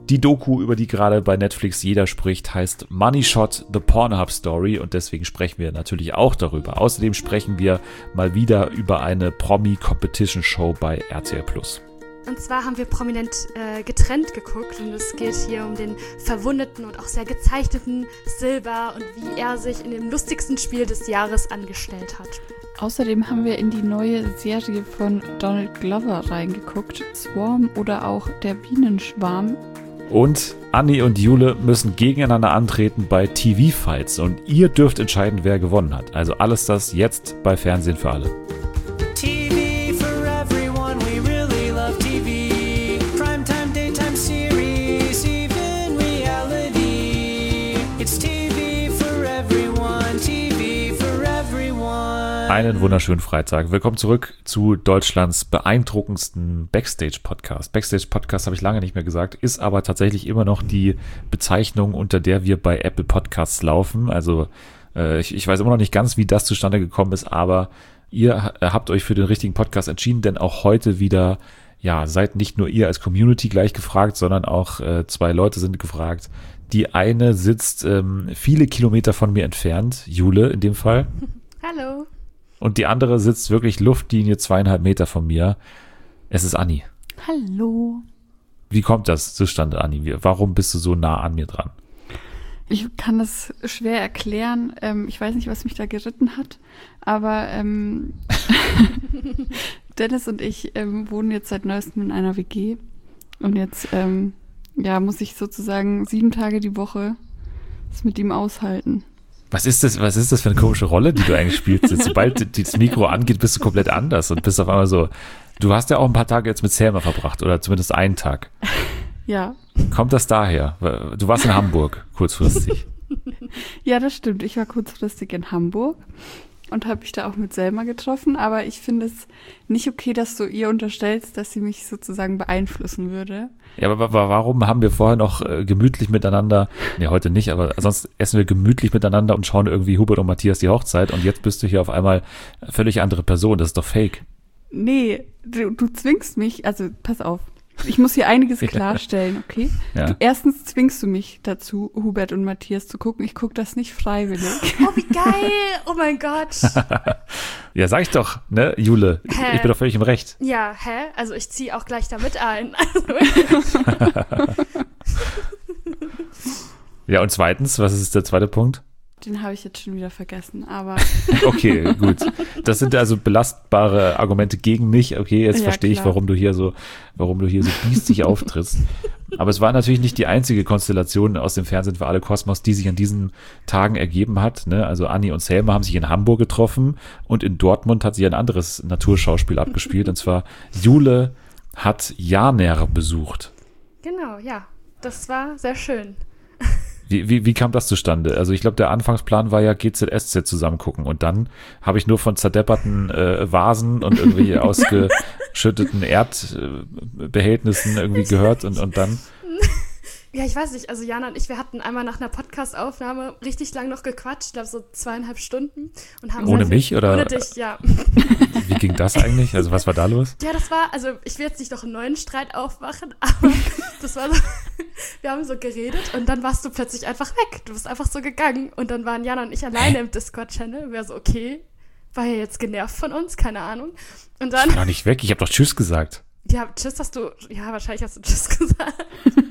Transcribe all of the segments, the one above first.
Die Doku, über die gerade bei Netflix jeder spricht, heißt Money Shot, The Pornhub Story und deswegen sprechen wir natürlich auch darüber. Außerdem sprechen wir mal wieder über eine Promi-Competition-Show bei RTL+. Und zwar haben wir prominent getrennt geguckt und es geht hier um den verwundeten und auch sehr gezeichneten Silber und wie er sich in dem lustigsten Spiel des Jahres angestellt hat. Außerdem haben wir in die neue Serie von Donald Glover reingeguckt, Swarm oder auch Der Bienenschwarm. Und Anni und Jule müssen gegeneinander antreten bei TV-Fights und ihr dürft entscheiden, wer gewonnen hat. Also alles das jetzt bei Fernsehen für alle. Einen wunderschönen Freitag. Willkommen zurück zu Deutschlands beeindruckendsten Backstage-Podcast. Backstage-Podcast habe ich lange nicht mehr gesagt, ist aber tatsächlich immer noch die Bezeichnung, unter der wir bei Apple Podcasts laufen. Also ich weiß immer noch nicht ganz, wie das zustande gekommen ist, aber ihr habt euch für den richtigen Podcast entschieden, denn auch heute wieder, ja, seid nicht nur ihr als Community gleich gefragt, sondern auch zwei Leute sind gefragt. Die eine sitzt viele Kilometer von mir entfernt, Jule in dem Fall. Hallo. Und die andere sitzt wirklich Luftlinie 2,5 Meter von mir. Es ist Anni. Hallo. Wie kommt das zustande, Anni? Warum bist du so nah an mir dran? Ich kann das schwer erklären. Ich weiß nicht, was mich da geritten hat. Aber Dennis und ich wohnen jetzt seit neuestem in einer WG. Und jetzt muss ich sozusagen 7 Tage die Woche das mit ihm aushalten. Was ist das für eine komische Rolle, die du eigentlich spielst? Jetzt, sobald das Mikro angeht, bist du komplett anders und bist auf einmal so. Du hast ja auch ein paar Tage jetzt mit Selma verbracht oder zumindest einen Tag. Ja. Kommt das daher? Du warst in Hamburg kurzfristig. Ja, das stimmt. Ich war kurzfristig in Hamburg und habe mich da auch mit Selma getroffen. Aber ich finde es nicht okay, dass du ihr unterstellst, dass sie mich sozusagen beeinflussen würde. Ja, aber warum haben wir vorher noch gemütlich miteinander, heute nicht, aber sonst essen wir gemütlich miteinander und schauen irgendwie Hubert und Matthias die Hochzeit und jetzt bist du hier auf einmal völlig andere Person, das ist doch fake. Nee, du zwingst mich, also pass auf, ich muss hier einiges klarstellen, okay? Ja. Erstens zwingst du mich dazu, Hubert und Matthias zu gucken, ich gucke das nicht freiwillig. Oh, wie geil, oh mein Gott. Ja, sag ich doch, ne, Jule, ich bin doch völlig im Recht. Ja, also ich ziehe auch gleich damit ein. Ja, und zweitens, was ist der zweite Punkt? Den habe ich jetzt schon wieder vergessen, aber... Okay, gut. Das sind also belastbare Argumente gegen mich. Okay, jetzt verstehe ich, warum du hier so biestig auftrittst. Aber es war natürlich nicht die einzige Konstellation aus dem Fernsehen für alle Kosmos, die sich an diesen Tagen ergeben hat. Ne? Also Anni und Selma haben sich in Hamburg getroffen und in Dortmund hat sich ein anderes Naturschauspiel abgespielt. Und zwar Jule hat Janer besucht. Genau, ja. Das war sehr schön. Wie kam das zustande? Also ich glaube, der Anfangsplan war ja GZSZ zusammen gucken und dann habe ich nur von zerdepperten Vasen und irgendwie ausgeschütteten Erdbehältnissen irgendwie gehört und dann... Ja, ich weiß nicht, also Jana und ich, wir hatten einmal nach einer Podcast-Aufnahme richtig lang noch gequatscht, ich glaube so 2,5 Stunden. Und haben ohne mich oder? Ohne dich, ja. Wie ging das eigentlich? Also was war da los? Ja, das war, also ich will jetzt nicht noch einen neuen Streit aufmachen, aber das war so, wir haben so geredet und dann warst du plötzlich einfach weg. Du bist einfach so gegangen und dann waren Jana und ich alleine im Discord-Channel. Wir so, okay, war ja jetzt genervt von uns, keine Ahnung. Und dann... Ich war doch nicht weg, ich habe doch Tschüss gesagt. Ja, Tschüss hast du, ja, wahrscheinlich hast du Tschüss gesagt.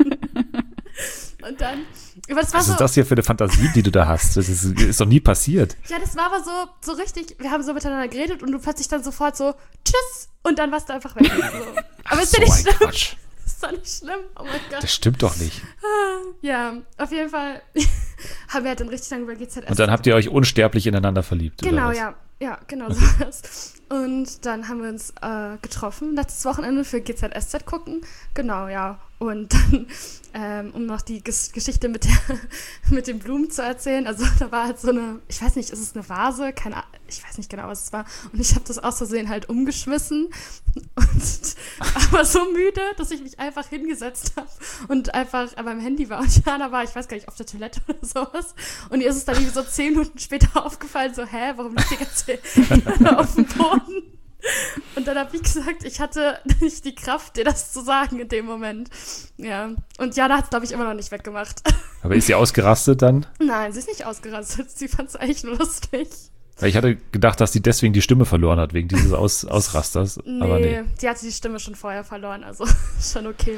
Und dann, aber das war was so, ist das hier für eine Fantasie, die du da hast? Das ist doch nie passiert. Ja, das war aber so richtig, wir haben so miteinander geredet und du plötzlich dann sofort so, tschüss, und dann warst du einfach weg. So. Aber ist ja nicht schlimm. Quatsch. Ist doch nicht schlimm, oh mein Gott. Das stimmt doch nicht. Ja, auf jeden Fall haben wir halt dann richtig lange über GZSZ. Und dann habt ihr euch unsterblich ineinander verliebt, genau, oder was? ja, genau so was. Und dann haben wir uns getroffen, letztes Wochenende für GZSZ gucken. Genau, ja. Und dann, um noch die Geschichte mit den Blumen zu erzählen, also da war halt so eine, ich weiß nicht, ist es eine Vase? Keine Ahnung, ich weiß nicht genau, was es war. Und ich habe das aus Versehen halt umgeschmissen und war so müde, dass ich mich einfach hingesetzt habe und einfach an meinem Handy war. Und Jana war, ich weiß gar nicht, auf der Toilette oder sowas. Und ihr ist es dann irgendwie so 10 Minuten später aufgefallen, so, warum liegt die ganze Jana auf dem Boden? Und dann habe ich gesagt, ich hatte nicht die Kraft, dir das zu sagen in dem Moment. Ja. Und Jana hat es, glaube ich, immer noch nicht weggemacht. Aber ist sie ausgerastet dann? Nein, sie ist nicht ausgerastet. Sie fand es eigentlich nur lustig. Weil ich hatte gedacht, dass sie deswegen die Stimme verloren hat, wegen dieses Ausrasters. Nee, aber nee. Die hatte die Stimme schon vorher verloren, also schon okay.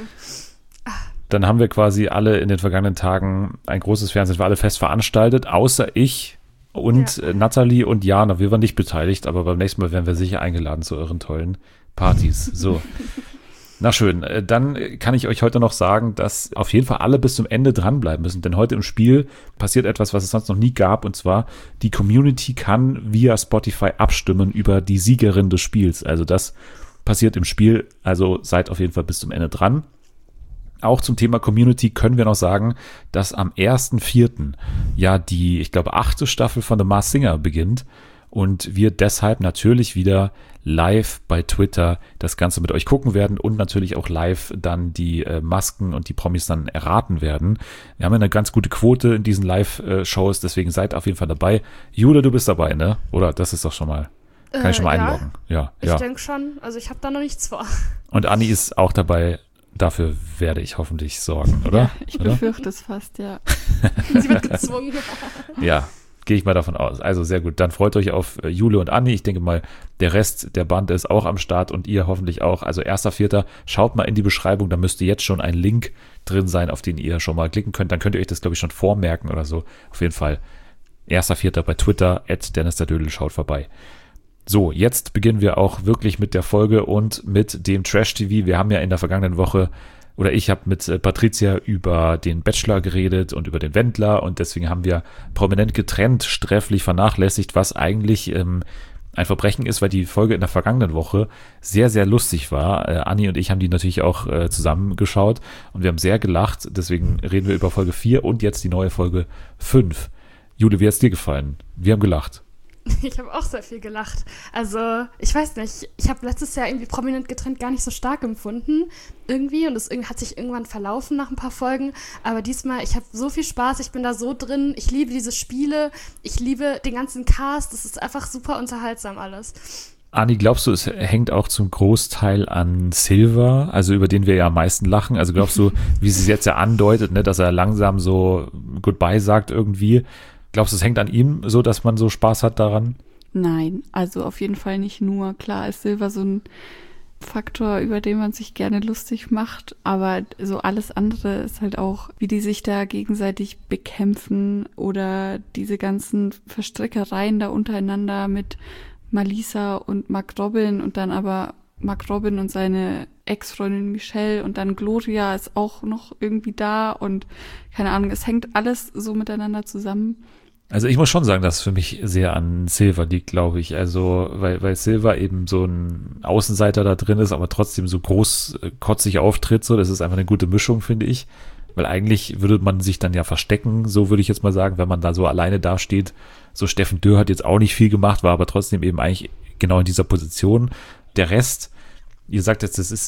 Dann haben wir quasi alle in den vergangenen Tagen ein großes Fernsehen für alle fest veranstaltet, außer ich und Nathalie und Jana. Wir waren nicht beteiligt, aber beim nächsten Mal werden wir sicher eingeladen zu euren tollen Partys. So. Na schön, dann kann ich euch heute noch sagen, dass auf jeden Fall alle bis zum Ende dranbleiben müssen, denn heute im Spiel passiert etwas, was es sonst noch nie gab, und zwar die Community kann via Spotify abstimmen über die Siegerin des Spiels. Also das passiert im Spiel, also seid auf jeden Fall bis zum Ende dran. Auch zum Thema Community können wir noch sagen, dass am 1.4. ja die, ich glaube, 8. Staffel von The Masked Singer beginnt und wir deshalb natürlich wieder live bei Twitter das Ganze mit euch gucken werden und natürlich auch live dann die Masken und die Promis dann erraten werden. Wir haben ja eine ganz gute Quote in diesen Live-Shows, deswegen seid auf jeden Fall dabei. Jule, du bist dabei, ne? Oder das ist doch schon mal, kann ich schon mal einloggen. Ja. Ich denke schon, also ich habe da noch nichts vor. Und Anni ist auch dabei. Dafür werde ich hoffentlich sorgen, oder? Ja, ich befürchte es fast, ja. Sie wird gezwungen. Ja, gehe ich mal davon aus. Also sehr gut. Dann freut euch auf Jule und Anni. Ich denke mal, der Rest der Bande ist auch am Start und ihr hoffentlich auch. Also 1.4. Schaut mal in die Beschreibung. Da müsste jetzt schon ein Link drin sein, auf den ihr schon mal klicken könnt. Dann könnt ihr euch das, glaube ich, schon vormerken oder so. Auf jeden Fall 1.4. bei Twitter, @DennisDerDödel, schaut vorbei. So, jetzt beginnen wir auch wirklich mit der Folge und mit dem Trash-TV. Wir haben ja in der vergangenen Woche, oder ich habe mit Patricia über den Bachelor geredet und über den Wendler und deswegen haben wir prominent getrennt, sträflich vernachlässigt, was eigentlich ein Verbrechen ist, weil die Folge in der vergangenen Woche sehr, sehr lustig war. Anni und ich haben die natürlich auch zusammengeschaut und wir haben sehr gelacht. Deswegen reden wir über Folge 4 und jetzt die neue Folge 5. Jule, wie hat es dir gefallen? Wir haben gelacht. Ich habe auch sehr viel gelacht. Also, ich weiß nicht, ich habe letztes Jahr irgendwie prominent getrennt gar nicht so stark empfunden. Irgendwie, und es hat sich irgendwann verlaufen nach ein paar Folgen. Aber diesmal, ich habe so viel Spaß, ich bin da so drin. Ich liebe diese Spiele, ich liebe den ganzen Cast. Das ist einfach super unterhaltsam alles. Anni, glaubst du, es hängt auch zum Großteil an Silva, also über den wir ja am meisten lachen? Also glaubst du, wie sie es jetzt ja andeutet, ne, dass er langsam so Goodbye sagt irgendwie? Glaubst du, es hängt an ihm, so dass man so Spaß hat daran? Nein, also auf jeden Fall nicht nur. Klar ist Silva so ein Faktor, über den man sich gerne lustig macht, aber so alles andere ist halt auch, wie die sich da gegenseitig bekämpfen oder diese ganzen Verstrickereien da untereinander mit Malisa und Mark Robin und dann aber Mark Robin und seine Ex-Freundin Michelle und dann Gloria ist auch noch irgendwie da und keine Ahnung, es hängt alles so miteinander zusammen. Also ich muss schon sagen, dass es für mich sehr an Silva liegt, glaube ich. Also, weil Silva eben so ein Außenseiter da drin ist, aber trotzdem so großkotzig auftritt, so, das ist einfach eine gute Mischung, finde ich. Weil eigentlich würde man sich dann ja verstecken, so würde ich jetzt mal sagen, wenn man da so alleine dasteht. So Steffen Dürr hat jetzt auch nicht viel gemacht, war aber trotzdem eben eigentlich genau in dieser Position. Der Rest, ihr sagt jetzt, das ist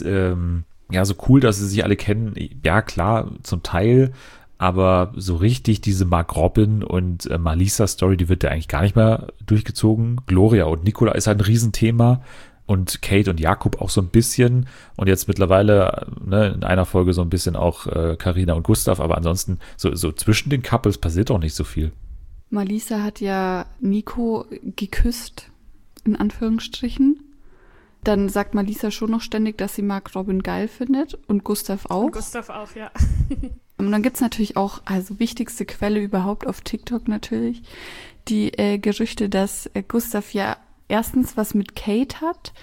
ja so cool, dass sie sich alle kennen. Ja, klar, zum Teil. Aber so richtig diese Mark Robin und Malisa-Story, die wird ja eigentlich gar nicht mehr durchgezogen. Gloria und Nicola ist halt ein Riesenthema und Kate und Jakob auch so ein bisschen. Und jetzt mittlerweile in einer Folge so ein bisschen auch Carina und Gustav. Aber ansonsten so zwischen den Couples passiert auch nicht so viel. Malisa hat ja Nico geküsst, in Anführungsstrichen. Dann sagt Malisa schon noch ständig, dass sie Mark Robin geil findet und Gustav auch. Und Gustav auch, ja. Und dann gibt's natürlich auch, also wichtigste Quelle überhaupt auf TikTok natürlich, die Gerüchte, dass Gustav ja erstens was mit Kate hat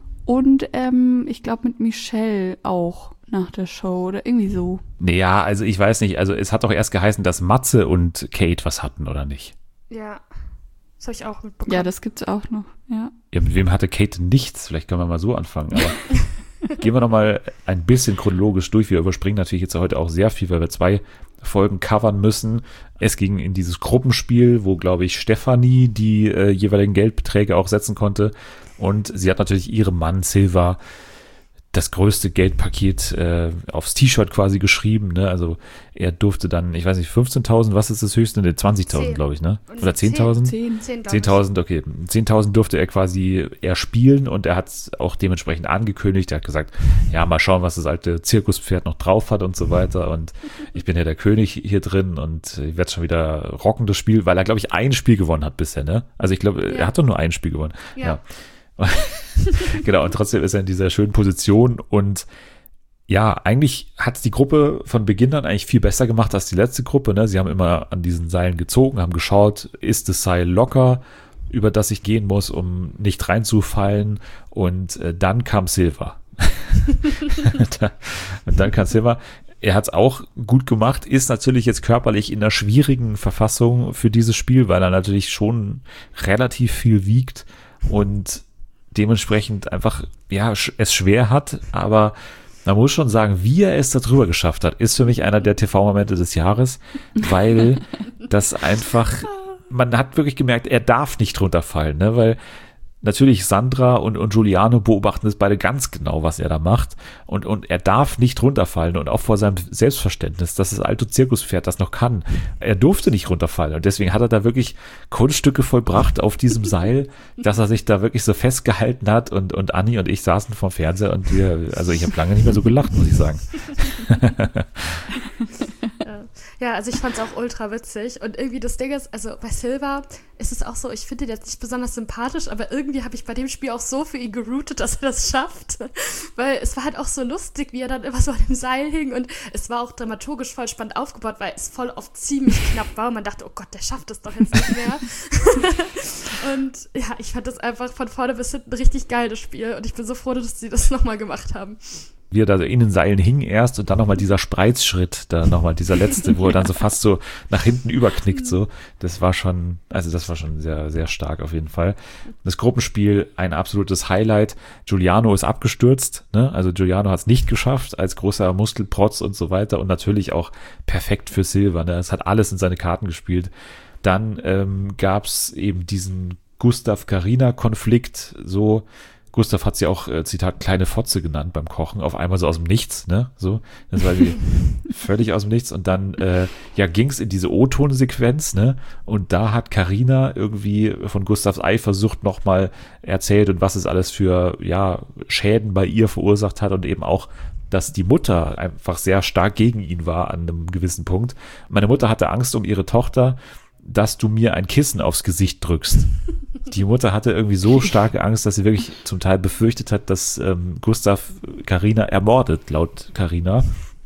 und ich glaube mit Michelle auch nach der Show oder irgendwie so. Naja, also ich weiß nicht, also es hat doch erst geheißen, dass Matze und Kate was hatten, oder nicht? Ja, das habe ich auch mitbekommen. Ja, das gibt's auch noch, ja. Ja, mit wem hatte Kate nichts? Vielleicht können wir mal so anfangen, aber gehen wir nochmal ein bisschen chronologisch durch. Wir überspringen natürlich jetzt heute auch sehr viel, weil wir 2 Folgen covern müssen. Es ging in dieses Gruppenspiel, wo, glaube ich, Stefanie die jeweiligen Geldbeträge auch setzen konnte. Und sie hat natürlich ihrem Mann Silva das größte Geldpaket aufs T-Shirt quasi geschrieben, ne? Also er durfte dann, ich weiß nicht, 15.000, was ist das höchste? Ne, 20.000, glaube ich, ne? Oder 10.000? 10.000, okay. 10.000 durfte er quasi spielen und er hat es auch dementsprechend angekündigt. Er hat gesagt, ja, mal schauen, was das alte Zirkuspferd noch drauf hat und so weiter und ich bin ja der König hier drin und ich werde schon wieder rocken, das Spiel, weil er, glaube ich, ein Spiel gewonnen hat bisher, ne? Also ich glaube, er hat doch nur ein Spiel gewonnen. Ja. Genau, und trotzdem ist er in dieser schönen Position und ja, eigentlich hat es die Gruppe von Beginn an eigentlich viel besser gemacht als die letzte Gruppe, ne? Sie haben immer an diesen Seilen gezogen, haben geschaut, ist das Seil locker, über das ich gehen muss, um nicht reinzufallen und dann kam Silva. Und dann kam Silva. Er hat es auch gut gemacht, ist natürlich jetzt körperlich in einer schwierigen Verfassung für dieses Spiel, weil er natürlich schon relativ viel wiegt und dementsprechend einfach, ja, es schwer hat, aber man muss schon sagen, wie er es darüber geschafft hat, ist für mich einer der TV-Momente des Jahres, weil das einfach, man hat wirklich gemerkt, er darf nicht runterfallen, ne, weil natürlich Sandra und Giuliano beobachten es beide ganz genau, was er da macht und er darf nicht runterfallen und auch vor seinem Selbstverständnis, dass das alte Zirkuspferd das noch kann. Er durfte nicht runterfallen und deswegen hat er da wirklich Kunststücke vollbracht auf diesem Seil, dass er sich da wirklich so festgehalten hat und Anni und ich saßen vorm Fernseher und also ich habe lange nicht mehr so gelacht, muss ich sagen. Ja, also ich fand es auch ultra witzig und irgendwie das Ding ist, also bei Silva ist es auch so, ich finde den jetzt nicht besonders sympathisch, aber irgendwie habe ich bei dem Spiel auch so für ihn geroutet, dass er das schafft, weil es war halt auch so lustig, wie er dann immer so an dem Seil hing und es war auch dramaturgisch voll spannend aufgebaut, weil es voll oft ziemlich knapp war und man dachte, oh Gott, der schafft es doch jetzt nicht mehr. Und ja, ich fand das einfach von vorne bis hinten richtig geil, das Spiel und ich bin so froh, dass sie das nochmal gemacht haben. Wie er da in den Seilen hing erst und dann nochmal dieser Spreizschritt, da nochmal dieser letzte, wo er dann so fast so nach hinten überknickt, so. Das war schon sehr, sehr stark auf jeden Fall. Das Gruppenspiel, ein absolutes Highlight. Giuliano ist abgestürzt, ne? Also Giuliano hat es nicht geschafft, als großer Muskelprotz und so weiter und natürlich auch perfekt für Silva, ne? Es hat alles in seine Karten gespielt. Dann gab's eben diesen Gustav-Carina-Konflikt, so. Gustav hat sie auch, Zitat, kleine Fotze genannt beim Kochen, auf einmal so aus dem Nichts, ne, so, das war die völlig aus dem Nichts und dann, ging's in diese O-Ton-Sequenz, ne, und da hat Carina irgendwie von Gustavs Eifersucht nochmal erzählt und was es alles für, ja, Schäden bei ihr verursacht hat und eben auch, dass die Mutter einfach sehr stark gegen ihn war an einem gewissen Punkt. Meine Mutter hatte Angst um ihre Tochter, dass du mir ein Kissen aufs Gesicht drückst. Die Mutter hatte irgendwie so starke Angst, dass sie wirklich zum Teil befürchtet hat, dass Gustav Carina ermordet, laut Carina.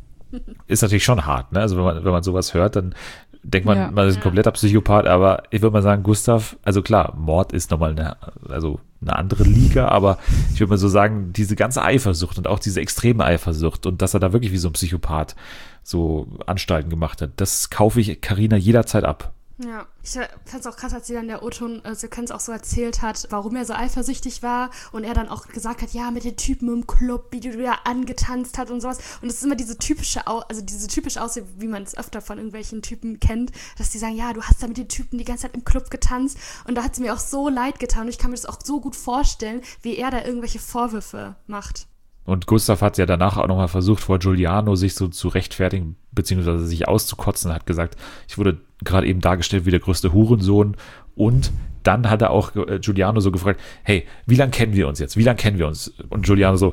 Ist natürlich schon hart, ne? Also wenn man sowas hört, dann denkt man, man ist ein kompletter Psychopath, aber ich würde mal sagen, Gustav, also klar, Mord ist nochmal eine andere Liga, aber ich würde mal so sagen, diese ganze Eifersucht und auch diese extreme Eifersucht und dass er da wirklich wie so ein Psychopath so Anstalten gemacht hat, das kaufe ich Carina jederzeit ab. Ja, ich fand es auch krass, als sie dann der O-Ton-Sequenz auch so erzählt hat, warum er so eifersüchtig war und er dann auch gesagt hat, ja, mit den Typen im Club, wie du da angetanzt hat und sowas. Und es ist immer diese typische Aussehen, wie man es öfter von irgendwelchen Typen kennt, dass die sagen, ja, du hast da mit den Typen die ganze Zeit im Club getanzt und da hat es mir auch so leid getan und ich kann mir das auch so gut vorstellen, wie er da irgendwelche Vorwürfe macht. Und Gustav hat ja danach auch nochmal versucht, vor Giuliano sich so zu rechtfertigen, beziehungsweise sich auszukotzen, hat gesagt, ich wurde gerade eben dargestellt wie der größte Hurensohn. Und dann hat er auch Giuliano so gefragt, hey, wie lange kennen wir uns jetzt? Wie lange kennen wir uns? Und Giuliano so,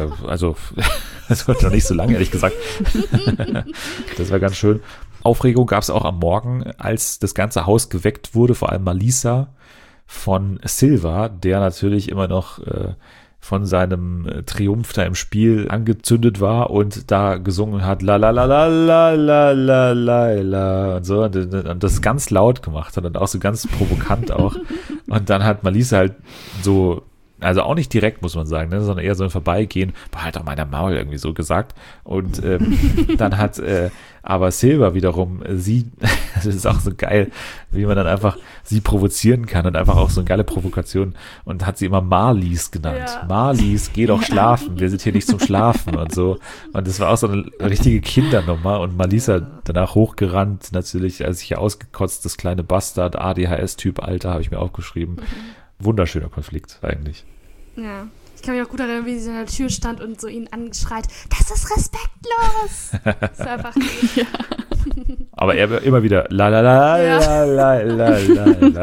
das wird noch nicht so lange, ehrlich gesagt. Das war ganz schön. Aufregung gab es auch am Morgen, als das ganze Haus geweckt wurde, vor allem Malisa von Silva, der natürlich immer noch von seinem Triumph da im Spiel angezündet war und da gesungen hat la la la la la la la la la und so und das ganz laut gemacht hat und auch so ganz provokant auch und dann hat Malisa halt so, also auch nicht direkt, muss man sagen, ne, sondern eher so ein Vorbeigehen, halt doch meiner Maul irgendwie so gesagt und dann hat aber Silva wiederum das ist auch so geil, wie man dann einfach sie provozieren kann und einfach auch so eine geile Provokation und hat sie immer Marlies genannt. Ja. Marlies, geh doch schlafen, wir sind hier nicht zum Schlafen und so. Und das war auch so eine richtige Kindernummer und Malisa danach hochgerannt, natürlich, als ich ausgekotzt, das kleine Bastard, ADHS-Typ, Alter, habe ich mir aufgeschrieben. Wunderschöner Konflikt eigentlich. Ja. Ich kann mich auch gut erinnern, wie sie an der Tür stand und so ihn angeschreit, das ist respektlos. Das ist einfach gut. Ja. Aber er immer wieder la la la Ja. la la la la.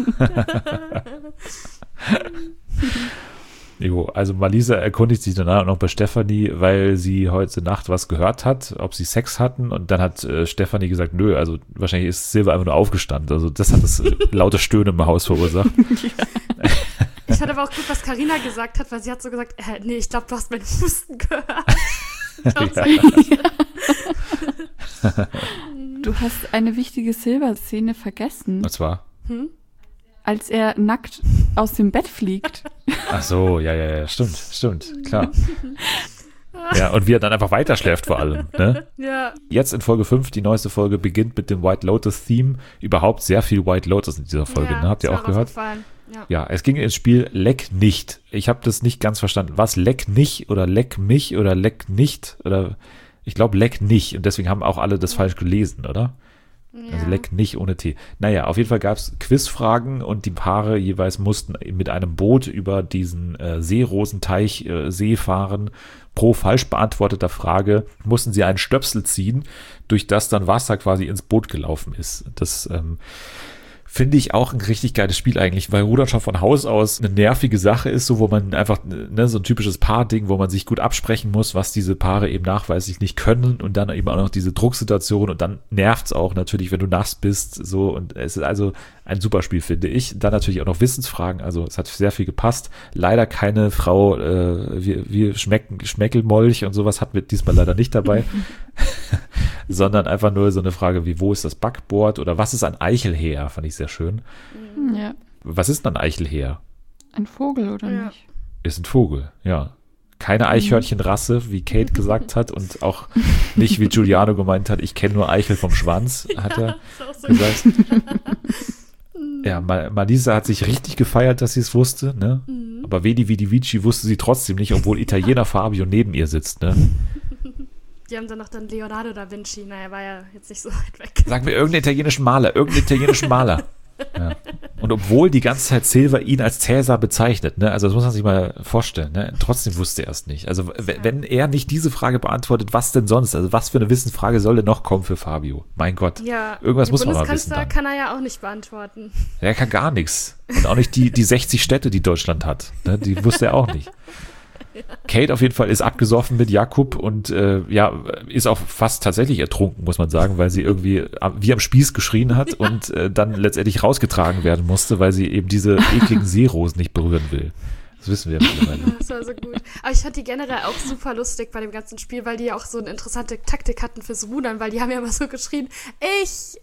Jo, also Malisa erkundigt sich danach noch bei Stefanie, weil sie heute Nacht was gehört hat, ob sie Sex hatten, und dann hat Stefanie gesagt, nö, also wahrscheinlich ist Silva einfach nur aufgestanden. Also das hat das laute Stöhnen im Haus verursacht. Ja. Ich fand aber auch gut, was Carina gesagt hat, weil sie hat so gesagt, nee, ich glaube, du hast meinen Husten gehört. Du hast eine wichtige Silver-Szene vergessen, Und zwar? als er nackt aus dem Bett fliegt. Ach so, ja, stimmt, klar. Ja, und wie er dann einfach weiterschläft vor allem, ne? Ja. Jetzt in Folge 5, die neueste Folge, beginnt mit dem White Lotus-Theme. Überhaupt sehr viel White Lotus in dieser Folge, ne? Habt ihr ist auch mir gehört? aufgefallen. Ja. Ja, es ging ins Spiel Leck nicht. Ich habe das nicht ganz verstanden. Was, Leck nicht oder Leck mich oder Leck nicht? Oder ich glaube Leck nicht. Und deswegen haben auch alle das falsch gelesen, oder? Also Leck nicht ohne T. Naja, auf jeden Fall gab es Quizfragen und die Paare jeweils mussten mit einem Boot über diesen Seerosenteich See fahren. Pro falsch beantworteter Frage mussten sie einen Stöpsel ziehen, durch das dann Wasser quasi ins Boot gelaufen ist. Das finde ich auch ein richtig geiles Spiel eigentlich, weil Rudern schon von Haus aus eine nervige Sache ist, so wo man einfach, ne, so ein typisches Paarding, wo man sich gut absprechen muss, was diese Paare eben nachweislich nicht können, und dann eben auch noch diese Drucksituation, und dann nervt's auch natürlich, wenn du nass bist, so, und es ist also ein super Spiel, finde ich. Dann natürlich auch noch Wissensfragen, also es hat sehr viel gepasst. Leider keine Frau, wie Schmeckelmolch und sowas hatten wir diesmal leider nicht dabei, sondern einfach nur so eine Frage wie, wo ist das Backboard oder was ist ein Eichelheer, fand ich sehr schön. Ja. Was ist ein Eichelheer? Ein Vogel, oder Ja. nicht? Ist ein Vogel, ja. Keine Eichhörnchenrasse, wie Kate gesagt hat, und auch nicht, wie Giuliano gemeint hat, ich kenne nur Eichel vom Schwanz, hat er Ist auch so gesagt. Ja, Malisa hat sich richtig gefeiert, dass sie es wusste, ne? Aber Vedi Vidi Vici wusste sie trotzdem nicht, obwohl Italiener Fabio neben ihr sitzt, ne? Die haben dann noch dann Leonardo da Vinci, naja, war ja jetzt nicht so weit weg. Sagen wir irgendeinen italienischen Maler. Ja. Und obwohl die ganze Zeit Silva ihn als Cäsar bezeichnet, ne, also das muss man sich mal vorstellen, ne, trotzdem wusste er es nicht. Also wenn er nicht diese Frage beantwortet, was denn sonst? Also was für eine Wissensfrage soll denn noch kommen für Fabio? Mein Gott. Ja, Irgendwas muss man mal wissen Bundeskanzler dann. kann er ja auch nicht beantworten. Er kann gar nichts. Und auch nicht die 60 Städte, die Deutschland hat. Ne, die wusste er auch nicht. Kate auf jeden Fall ist abgesoffen mit Jakub und ist auch fast tatsächlich ertrunken, muss man sagen, weil sie irgendwie wie am Spieß geschrien hat und dann letztendlich rausgetragen werden musste, weil sie eben diese ekligen Seerosen nicht berühren will. Das wissen wir mittlerweile. Das war so gut. Aber ich fand die generell auch super lustig bei dem ganzen Spiel, weil die ja auch so eine interessante Taktik hatten fürs Rudern, weil die haben ja immer so geschrien, ich.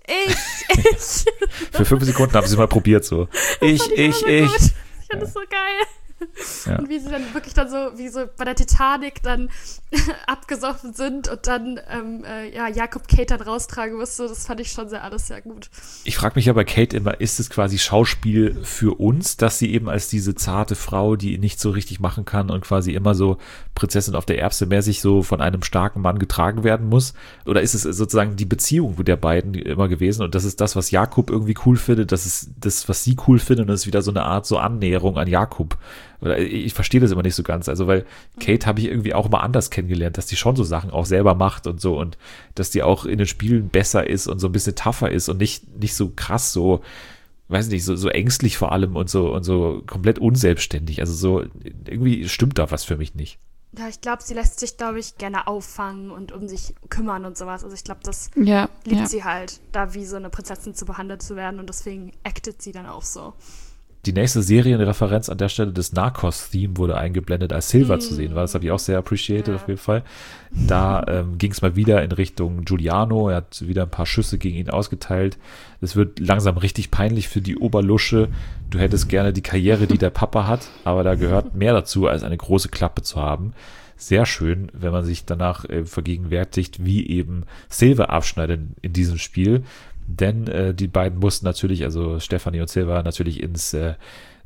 Für 5 Sekunden haben sie es mal probiert so. Ich. Ich fand das so geil. Ja. Und wie sie dann wirklich dann so, wie so bei der Titanic dann abgesoffen sind und dann Jakob Kate dann raustragen musste, das fand ich schon alles sehr gut. Ich frage mich ja bei Kate immer, ist es quasi Schauspiel für uns, dass sie eben als diese zarte Frau, die nicht so richtig machen kann und quasi immer so Prinzessin auf der Erbse mäßig so von einem starken Mann getragen werden muss? Oder ist es sozusagen die Beziehung der beiden immer gewesen und das ist das, was Jakob irgendwie cool findet, das ist das, was sie cool findet, und das ist wieder so eine Art so Annäherung an Jakob. Oder ich verstehe das immer nicht so ganz, also weil Kate habe ich irgendwie auch mal anders kennengelernt, dass die schon so Sachen auch selber macht und so und dass die auch in den Spielen besser ist und so ein bisschen tougher ist und nicht so krass so, weiß nicht, so ängstlich vor allem und so komplett unselbstständig. Also so, irgendwie stimmt da was für mich nicht. Ja, ich glaube, sie lässt sich, glaube ich, gerne auffangen und um sich kümmern und sowas. Also ich glaube, das liebt sie halt, da wie so eine Prinzessin zu behandelt zu werden und deswegen actet sie dann auch so. Die nächste Serienreferenz an der Stelle, des Narcos-Theme wurde eingeblendet, als Silva zu sehen war. Das habe ich auch sehr appreciated auf jeden Fall. Da ging es mal wieder in Richtung Giuliano. Er hat wieder ein paar Schüsse gegen ihn ausgeteilt. Es wird langsam richtig peinlich für die Oberlusche. Du hättest gerne die Karriere, die der Papa hat, aber da gehört mehr dazu, als eine große Klappe zu haben. Sehr schön, wenn man sich danach vergegenwärtigt, wie eben Silva abschneidet in diesem Spiel. Denn die beiden mussten natürlich, also Stefanie und Silva, natürlich ins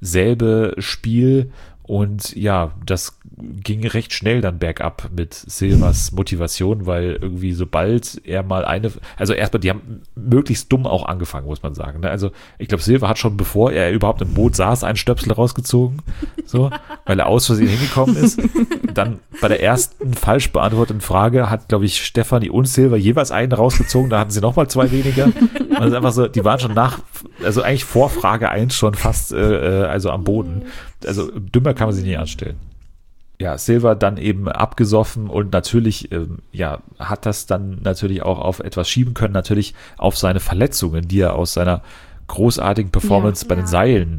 selbe Spiel. Und ja, das ging recht schnell dann bergab mit Silvers Motivation, weil irgendwie sobald er mal also erstmal, die haben möglichst dumm auch angefangen, muss man sagen. Ne? Also ich glaube, Silver hat schon, bevor er überhaupt im Boot saß, einen Stöpsel rausgezogen, so, weil er aus Versehen hingekommen ist. Dann bei der ersten falsch beantworteten Frage hat, glaube ich, Stefanie und Silver jeweils einen rausgezogen, da hatten sie nochmal 2 weniger. Und das ist einfach so, die waren schon also eigentlich vor Frage 1 schon fast also am Boden. Also dümmer kann man sich nicht anstellen. Ja, Silver dann eben abgesoffen und natürlich, hat das dann natürlich auch auf etwas schieben können, natürlich auf seine Verletzungen, die er aus seiner großartigen Performance bei den Seilen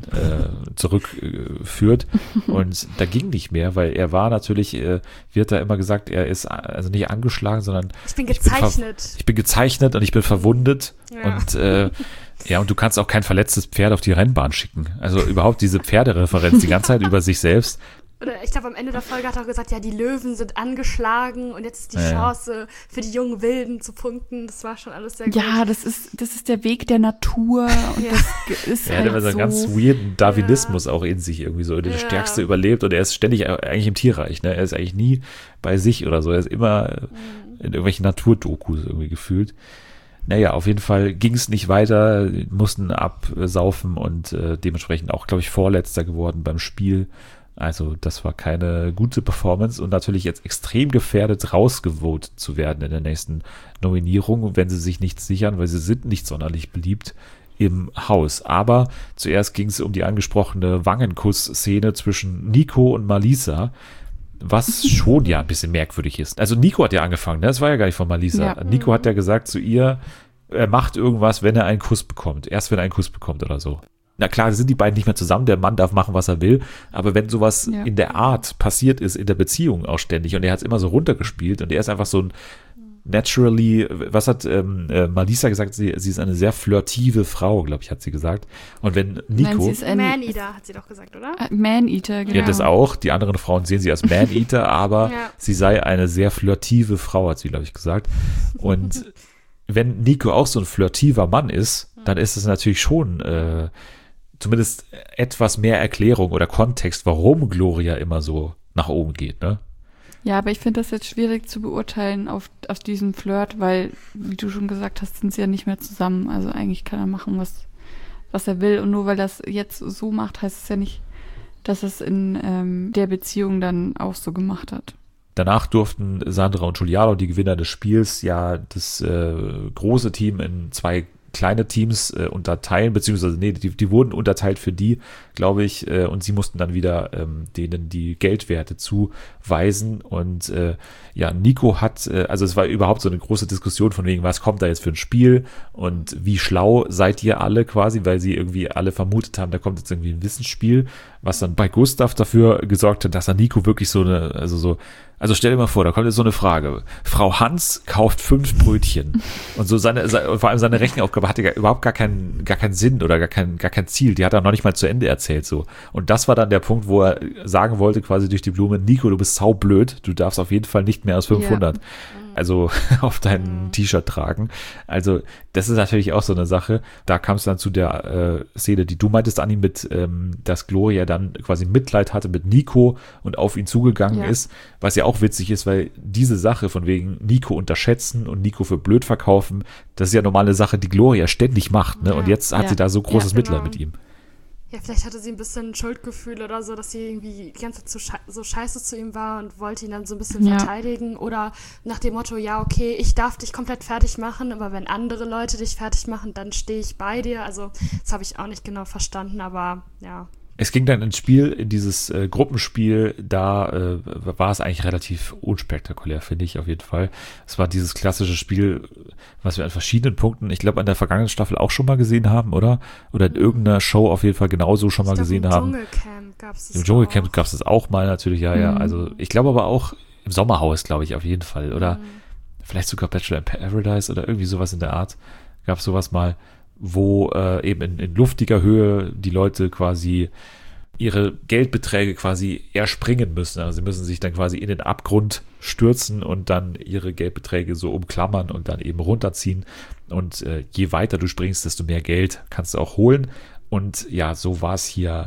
zurückführt. Und da ging nicht mehr, weil er war natürlich, wird da immer gesagt, er ist also nicht angeschlagen, sondern ich bin gezeichnet. Ich bin gezeichnet und ich bin verwundet. Ja. Und und du kannst auch kein verletztes Pferd auf die Rennbahn schicken. Also überhaupt diese Pferdereferenz die ganze Zeit über sich selbst. Oder ich glaube, am Ende der Folge hat er auch gesagt, ja, die Löwen sind angeschlagen und jetzt ist die Chance für die jungen Wilden zu punkten. Das war schon alles sehr gut. Ja, das ist der Weg der Natur und das ist halt so. Er hat so einen ganz weirden Darwinismus auch in sich irgendwie so. Der Stärkste überlebt und er ist ständig eigentlich im Tierreich. Ne? Er ist eigentlich nie bei sich oder so. Er ist immer in irgendwelchen Naturdokus irgendwie gefühlt. Naja, auf jeden Fall ging es nicht weiter, mussten absaufen und dementsprechend auch, glaube ich, Vorletzter geworden beim Spiel. Also das war keine gute Performance und natürlich jetzt extrem gefährdet, rausgevotet zu werden in der nächsten Nominierung, wenn sie sich nicht sichern, weil sie sind nicht sonderlich beliebt im Haus. Aber zuerst ging es um die angesprochene Wangenkuss-Szene zwischen Nico und Malisa, was schon ja ein bisschen merkwürdig ist. Also Nico hat ja angefangen, ne? Das war ja gar nicht von Malisa. Ja. Nico hat ja gesagt zu ihr, er macht irgendwas, wenn er einen Kuss bekommt. Erst wenn er einen Kuss bekommt oder so. Na klar, sind die beiden nicht mehr zusammen, der Mann darf machen, was er will, aber wenn sowas in der Art passiert ist, in der Beziehung auch ständig und er hat es immer so runtergespielt und er ist einfach so ein naturally, was hat Malisa gesagt, sie ist eine sehr flirtive Frau, glaube ich, hat sie gesagt. Und wenn Nico... Sie ist ein Man-Eater, hat sie doch gesagt, oder? Man-Eater, genau. Ja, das auch. Die anderen Frauen sehen sie als Man-Eater, aber sie sei eine sehr flirtive Frau, hat sie, glaube ich, gesagt. Und wenn Nico auch so ein flirtiver Mann ist, dann ist es natürlich schon zumindest etwas mehr Erklärung oder Kontext, warum Gloria immer so nach oben geht, ne? Ja, aber ich finde das jetzt schwierig zu beurteilen auf diesen Flirt, weil, wie du schon gesagt hast, sind sie ja nicht mehr zusammen. Also eigentlich kann er machen, was er will. Und nur weil er es jetzt so macht, heißt es ja nicht, dass er es in der Beziehung dann auch so gemacht hat. Danach durften Sandra und Giuliano, die Gewinner des Spiels, ja das große Team in 2 kleine Teams unterteilen, beziehungsweise die wurden unterteilt für die, glaube ich, und sie mussten dann wieder denen die Geldwerte zuweisen und Nico hat, also es war überhaupt so eine große Diskussion von wegen, was kommt da jetzt für ein Spiel und wie schlau seid ihr alle quasi, weil sie irgendwie alle vermutet haben, da kommt jetzt irgendwie ein Wissensspiel, was dann bei Gustav dafür gesorgt hat, dass er Nico wirklich also stell dir mal vor, da kommt jetzt so eine Frage. Frau Hans kauft 5 Brötchen. Und so vor allem seine Rechenaufgabe hatte überhaupt gar keinen Sinn oder gar kein Ziel. Die hat er noch nicht mal zu Ende erzählt, so. Und das war dann der Punkt, wo er sagen wollte, quasi durch die Blume, Nico, du bist saublöd. Du darfst auf jeden Fall nicht mehr als 500. Ja. Also auf dein T-Shirt tragen. Also das ist natürlich auch so eine Sache. Da kam es dann zu der Szene, die du meintest, Anni, mit, dass Gloria dann quasi Mitleid hatte mit Nico und auf ihn zugegangen ist, was ja auch witzig ist, weil diese Sache von wegen Nico unterschätzen und Nico für blöd verkaufen, das ist ja normale Sache, die Gloria ständig macht, ne? Und jetzt hat sie da so großes Mitleid mit ihm. Ja, vielleicht hatte sie ein bisschen Schuldgefühl oder so, dass sie irgendwie die ganze Zeit so scheiße zu ihm war und wollte ihn dann so ein bisschen verteidigen. Oder nach dem Motto, ja, okay, ich darf dich komplett fertig machen, aber wenn andere Leute dich fertig machen, dann stehe ich bei dir. Also das habe ich auch nicht genau verstanden, aber ja. Es ging dann ins Spiel, in dieses Gruppenspiel, da war es eigentlich relativ unspektakulär, finde ich auf jeden Fall. Es war dieses klassische Spiel, was wir an verschiedenen Punkten, ich glaube an der vergangenen Staffel auch schon mal gesehen haben, oder? Oder in irgendeiner Show auf jeden Fall genauso schon mal gesehen haben. Im Dschungelcamp gab es das auch mal natürlich, ja. Also ich glaube aber auch im Sommerhaus, glaube ich, auf jeden Fall. Oder vielleicht sogar Bachelor in Paradise oder irgendwie sowas in der Art. Gab es sowas mal, wo eben in luftiger Höhe die Leute quasi ihre Geldbeträge quasi erspringen müssen. Also sie müssen sich dann quasi in den Abgrund stürzen und dann ihre Geldbeträge so umklammern und dann eben runterziehen. Und je weiter du springst, desto mehr Geld kannst du auch holen. Und ja, so war es hier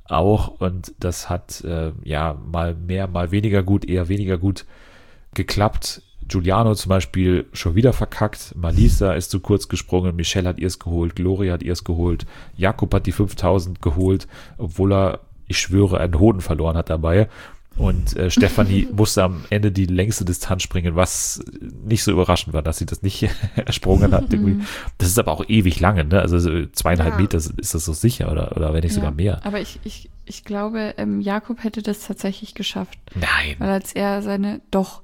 auch und das hat mal mehr, mal weniger gut, eher weniger gut geklappt. Giuliano zum Beispiel schon wieder verkackt, Malisa ist zu kurz gesprungen, Michelle hat ihrs geholt, Gloria hat ihrs geholt, Jakob hat die 5000 geholt, obwohl er, ich schwöre, einen Hoden verloren hat dabei. Und Stefanie musste am Ende die längste Distanz springen, was nicht so überraschend war, dass sie das nicht ersprungen hat. Das ist aber auch ewig lange, ne? Also 2,5 Meter ist das so sicher oder wenn nicht sogar mehr. Aber ich glaube, Jakob hätte das tatsächlich geschafft. Nein. Weil als er seine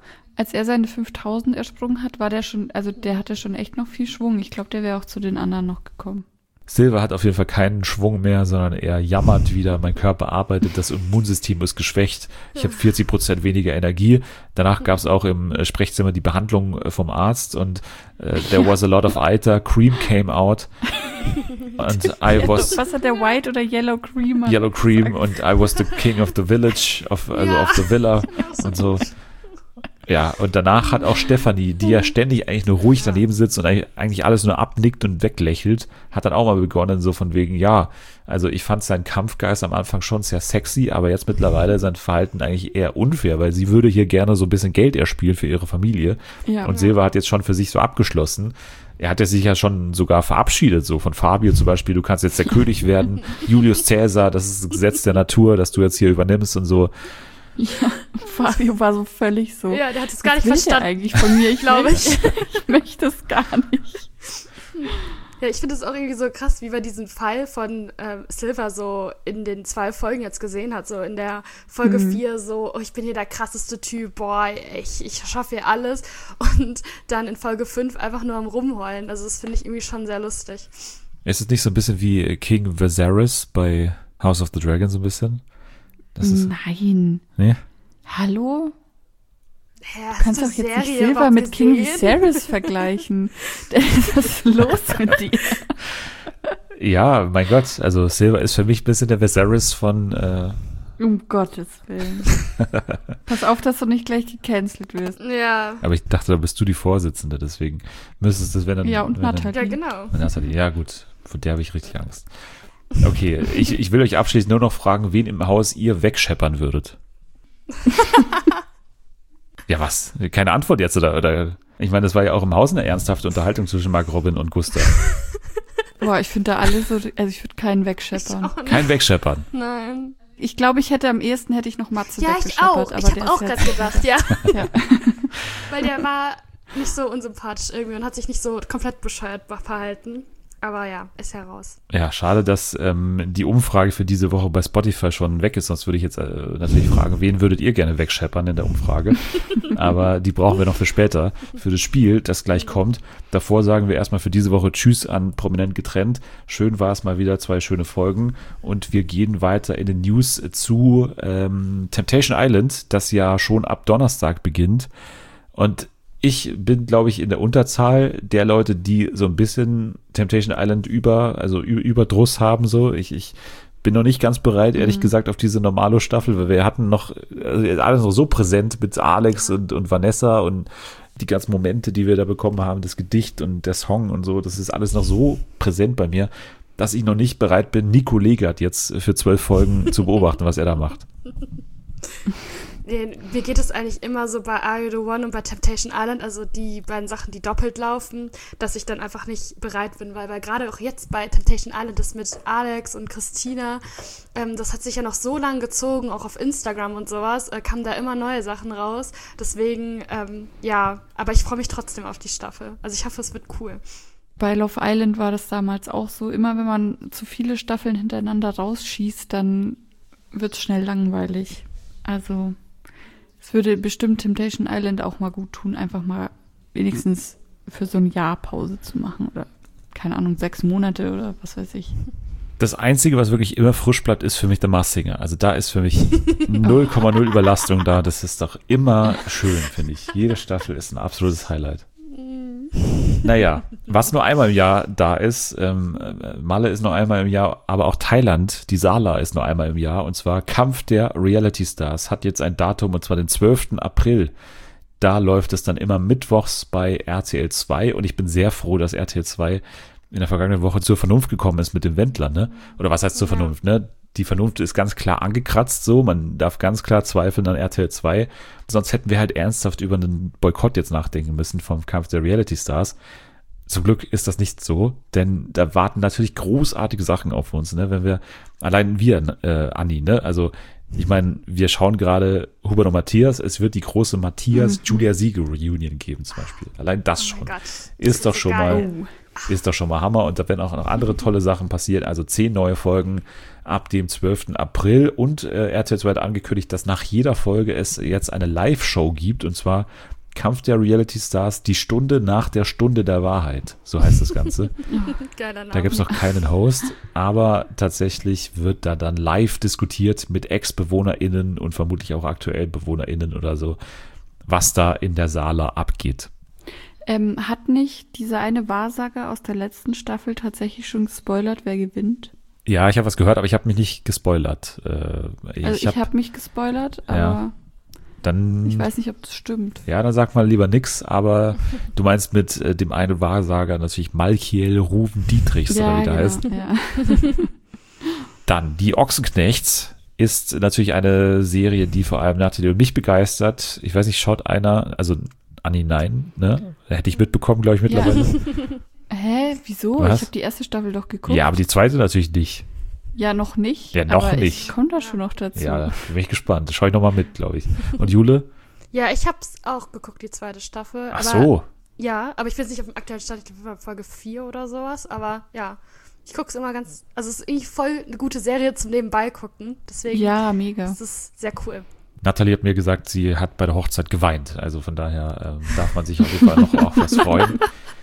5000 ersprungen hat, war der schon, also der hatte schon echt noch viel Schwung. Ich glaube, der wäre auch zu den anderen noch gekommen. Silva hat auf jeden Fall keinen Schwung mehr, sondern er jammert wieder, mein Körper arbeitet, das Immunsystem ist geschwächt, ich habe 40% weniger Energie. Danach gab es auch im Sprechzimmer die Behandlung vom Arzt und there was a lot of Eiter, Cream came out und I was... Was hat der White oder Yellow Cream? Yellow Cream und I was the king of the village, of the villa und so. Ja, und danach hat auch Stefanie, die ja ständig eigentlich nur ruhig daneben sitzt und eigentlich alles nur abnickt und weglächelt, hat dann auch mal begonnen, so von wegen, ja, also ich fand seinen Kampfgeist am Anfang schon sehr sexy, aber jetzt mittlerweile sein Verhalten eigentlich eher unfair, weil sie würde hier gerne so ein bisschen Geld erspielen für ihre Familie. Ja, und Silva hat jetzt schon für sich so abgeschlossen. Er hat ja sich ja schon sogar verabschiedet, so von Fabio zum Beispiel, du kannst jetzt der König werden, Julius Caesar, das ist das Gesetz der Natur, dass du jetzt hier übernimmst und so. Ja, Fabio war so völlig so. Ja, der hat es gar nicht verstanden. Eigentlich von mir, glaube ich. Ich möchte es gar nicht. Ja, ich finde es auch irgendwie so krass, wie man diesen Fall von Silva so in den 2 Folgen jetzt gesehen hat. So in der Folge 4 so, oh, ich bin hier der krasseste Typ, boah, ich schaffe hier alles. Und dann in Folge 5 einfach nur am Rumheulen. Also das finde ich irgendwie schon sehr lustig. Ist es nicht so ein bisschen wie King Viserys bei House of the Dragon so ein bisschen? Nein. Nee? Hallo? Ja, du kannst doch jetzt nicht Silva mit King Viserys vergleichen. Was ist los mit dir? Ja, mein Gott, also Silva ist für mich ein bisschen der Viserys von um Gottes Willen. Pass auf, dass du nicht gleich gecancelt wirst. Ja. Aber ich dachte, da bist du die Vorsitzende, deswegen müsstest du das, wenn dann... Ja, und Nathalie. Ja, genau. Nathalie, ja gut, von der habe ich richtig Angst. Okay, ich will euch abschließend nur noch fragen, wen im Haus ihr wegscheppern würdet. Ja, was? Keine Antwort jetzt, oder? Ich meine, das war ja auch im Haus eine ernsthafte Unterhaltung zwischen Mark Robin und Gustav. Boah, ich finde da alle so, also ich würde keinen wegscheppern. Kein wegscheppern? Nein. Ich glaube, hätte ich noch Matze weggescheppert. Ja, ich auch. Ich habe auch gerade gedacht, ja. Ja. Weil der war nicht so unsympathisch irgendwie und hat sich nicht so komplett bescheuert verhalten. Aber ja, ist heraus. Ja, schade, dass die Umfrage für diese Woche bei Spotify schon weg ist. Sonst würde ich jetzt natürlich fragen, wen würdet ihr gerne wegscheppern in der Umfrage? Aber die brauchen wir noch für später, für das Spiel, das gleich kommt. Davor sagen wir erstmal für diese Woche Tschüss an Prominent getrennt. Schön war es mal wieder, 2 schöne Folgen. Und wir gehen weiter in den News zu Temptation Island, das ja schon ab Donnerstag beginnt. Und ich bin, glaube ich, in der Unterzahl der Leute, die so ein bisschen Temptation Island Überdruss haben. So. Ich bin noch nicht ganz bereit, ehrlich gesagt, auf diese Normalo-Staffel, weil wir hatten noch alles noch so präsent mit Alex und Vanessa und die ganzen Momente, die wir da bekommen haben, das Gedicht und der Song und so, das ist alles noch so präsent bei mir, dass ich noch nicht bereit bin, Nico Legert jetzt für 12 Folgen zu beobachten, was er da macht. Mir geht es eigentlich immer so bei Are You The One und bei Temptation Island, also die beiden Sachen, die doppelt laufen, dass ich dann einfach nicht bereit bin, weil gerade auch jetzt bei Temptation Island das mit Alex und Christina, das hat sich ja noch so lang gezogen, auch auf Instagram und sowas, kamen da immer neue Sachen raus. Deswegen, ja, aber ich freue mich trotzdem auf die Staffel. Also ich hoffe, es wird cool. Bei Love Island war das damals auch so, immer wenn man zu viele Staffeln hintereinander rausschießt, dann wird es schnell langweilig. Also es würde bestimmt Temptation Island auch mal gut tun, einfach mal wenigstens für so ein Jahr Pause zu machen oder, keine Ahnung, 6 Monate oder was weiß ich. Das Einzige, was wirklich immer frisch bleibt, ist für mich der Masked Singer. Also da ist für mich 0,0 Überlastung da. Das ist doch immer schön, finde ich. Jede Staffel ist ein absolutes Highlight. Naja, was nur einmal im Jahr da ist, Malle ist nur einmal im Jahr, aber auch Thailand, die Sala ist nur einmal im Jahr, und zwar Kampf der Reality Stars, hat jetzt ein Datum, und zwar den 12. April. Da läuft es dann immer mittwochs bei RTL 2 und ich bin sehr froh, dass RTL 2 in der vergangenen Woche zur Vernunft gekommen ist mit dem Wendler, ne? Oder was heißt zur Vernunft, ne? die Vernunft ist ganz klar angekratzt, so, man darf ganz klar zweifeln an RTL 2, sonst hätten wir halt ernsthaft über einen Boykott jetzt nachdenken müssen vom Kampf der Reality Stars. Zum Glück ist das nicht so, denn da warten natürlich großartige Sachen auf uns, ne, wenn wir, allein wir, Anni, ne, also ich meine, wir schauen gerade Hubert und Matthias, es wird die große Matthias-Julia Siegel-Reunion geben zum Beispiel. Allein das schon ist doch schon mal Hammer, und da werden auch noch andere tolle Sachen passieren, also 10 neue Folgen ab dem 12. April, und RTL 2 hat angekündigt, dass nach jeder Folge es jetzt eine Live-Show gibt, und zwar Kampf der Reality Stars, die Stunde nach der Stunde der Wahrheit. So heißt das Ganze. Geiler Name. Da gibt es noch keinen Host, aber tatsächlich wird da dann live diskutiert mit Ex-BewohnerInnen und vermutlich auch aktuell BewohnerInnen oder so, was da in der Sala abgeht. Hat nicht dieser eine Wahrsager aus der letzten Staffel tatsächlich schon gespoilert, wer gewinnt? Ja, ich habe was gehört, aber ich habe mich nicht gespoilert. Ich habe mich gespoilert, aber... Ja. Dann, ich weiß nicht, ob das stimmt. Ja, dann sag mal lieber nix, aber du meinst mit dem einen Wahrsager natürlich Malkiel Ruven Dietrichs, oder wie der heißt. Ja. Dann, die Ochsenknechts ist natürlich eine Serie, die vor allem Nathalie und mich begeistert. Ich weiß nicht, schaut einer, also Anni, nein, ne? Hätte ich mitbekommen, glaube ich, mittlerweile. Ja. Hä? Wieso? Was? Ich habe die erste Staffel doch geguckt. Ja, aber die zweite natürlich nicht. Ja, noch nicht. Ja, noch aber nicht. Ich komme da schon noch dazu. Ja, bin ich gespannt. Das schaue ich nochmal mit, glaube ich. Und Jule? Ja, ich hab's auch geguckt, die zweite Staffel. Ach aber, so. Ja, aber ich bin jetzt nicht auf dem aktuellen Stand, ich glaube Folge 4 oder sowas, aber ja. Ich guck's immer ganz, also es ist irgendwie voll eine gute Serie zum Nebenbei gucken, deswegen ja, mega. ist es sehr cool. Nathalie hat mir gesagt, sie hat bei der Hochzeit geweint, also von daher darf man sich auf jeden Fall noch auf was freuen.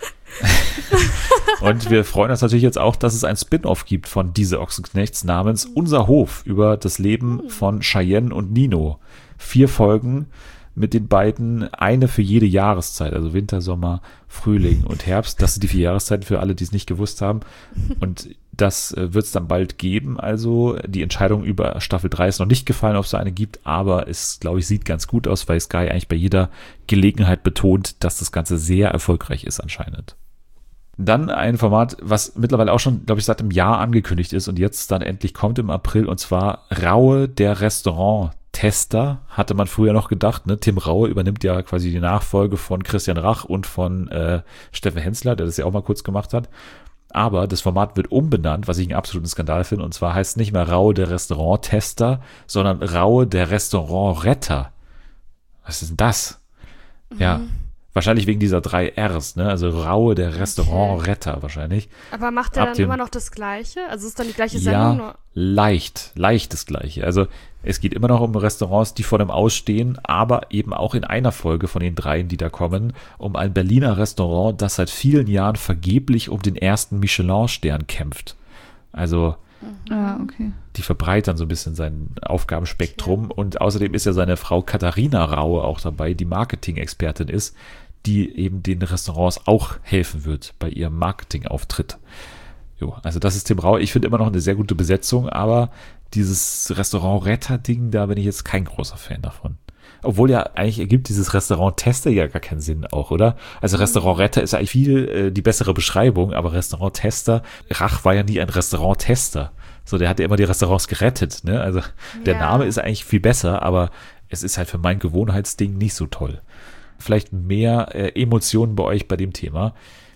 Und wir freuen uns natürlich jetzt auch, dass es ein Spin-off gibt von Diese Ochsenknechts namens Unser Hof über das Leben von Cheyenne und Nino. 4 Folgen mit den beiden, eine für jede Jahreszeit, also Winter, Sommer, Frühling und Herbst. Das sind die 4 Jahreszeiten für alle, die es nicht gewusst haben. Und das wird es dann bald geben. Also die Entscheidung über Staffel 3 ist noch nicht gefallen, ob es so eine gibt, aber es, glaube ich, sieht ganz gut aus, weil Sky eigentlich bei jeder Gelegenheit betont, dass das Ganze sehr erfolgreich ist anscheinend. Dann ein Format, was mittlerweile auch schon, glaube ich, seit einem Jahr angekündigt ist und jetzt dann endlich kommt im April, und zwar Raue, der Restaurant-Tester, hatte man früher noch gedacht, ne? Tim Raue übernimmt ja quasi die Nachfolge von Christian Rach und von Steffen Hensler, der das ja auch mal kurz gemacht hat. Aber das Format wird umbenannt, was ich einen absoluten Skandal finde, und zwar heißt es nicht mehr Raue, der Restaurant-Tester, sondern Raue, der Restaurant-Retter. Was ist denn das? Ja. Wahrscheinlich wegen dieser 3 Rs, ne? Also Raue, der Restaurant-Retter wahrscheinlich. Aber macht der dann immer noch das Gleiche? Also ist dann die gleiche Sendung? Ja, nur? leicht das Gleiche. Also es geht immer noch um Restaurants, die vor dem Ausstehen, aber eben auch in einer Folge von den 3, die da kommen, um ein Berliner Restaurant, das seit vielen Jahren vergeblich um den ersten Michelin-Stern kämpft. Also okay. Die verbreitern so ein bisschen sein Aufgabenspektrum, und außerdem ist ja seine Frau Katharina Raue auch dabei, die Marketing-Expertin ist, die eben den Restaurants auch helfen wird bei ihrem Marketingauftritt. Jo, also das ist Tim Raue. Ich finde immer noch eine sehr gute Besetzung, aber dieses Restaurant-Retter-Ding, da bin ich jetzt kein großer Fan davon. Obwohl ja eigentlich ergibt dieses Restaurant-Tester ja gar keinen Sinn auch, oder? Also Restaurant-Retter ist ja eigentlich viel die bessere Beschreibung, aber Restaurant-Tester, Rach war ja nie ein Restaurant-Tester. So, der hat ja immer die Restaurants gerettet, ne? Also der Name ist eigentlich viel besser, aber es ist halt für mein Gewohnheitsding nicht so toll. Vielleicht mehr Emotionen bei euch bei dem Thema.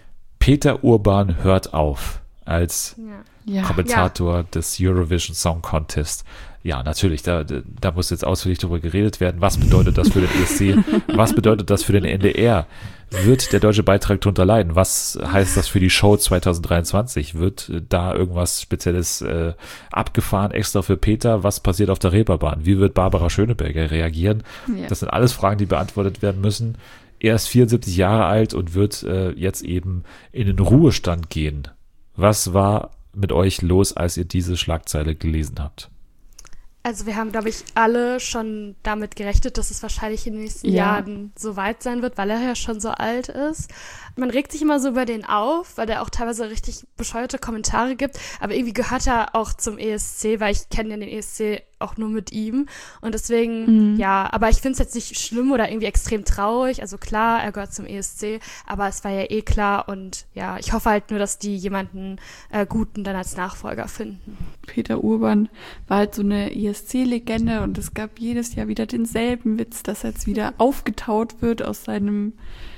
Peter Urban hört auf als Kommentator des Eurovision Song Contest. Ja, natürlich, da muss jetzt ausführlich darüber geredet werden. Was bedeutet das für den ESC? Was bedeutet das für den NDR? Wird der deutsche Beitrag darunter leiden? Was heißt das für die Show 2023? Wird da irgendwas Spezielles abgefahren, extra für Peter? Was passiert auf der Reeperbahn? Wie wird Barbara Schöneberger reagieren? Ja. Das sind alles Fragen, die beantwortet werden müssen. Er ist 74 Jahre alt und wird jetzt eben in den Ruhestand gehen. Was war mit euch los, als ihr diese Schlagzeile gelesen habt? Also wir haben, glaube ich, alle schon damit gerechnet, dass es wahrscheinlich in den nächsten Jahren so weit sein wird, weil er ja schon so alt ist. Man regt sich immer so über den auf, weil der auch teilweise richtig bescheuerte Kommentare gibt. Aber irgendwie gehört er auch zum ESC, weil ich kenne den ESC auch nur mit ihm. Und deswegen, ja, aber ich finde es jetzt nicht schlimm oder irgendwie extrem traurig. Also klar, er gehört zum ESC, aber es war ja eh klar. Und ja, ich hoffe halt nur, dass die jemanden Guten dann als Nachfolger finden. Peter Urban war halt so eine ESC-Legende und es gab jedes Jahr wieder denselben Witz, dass er jetzt wieder aufgetaut wird aus seinem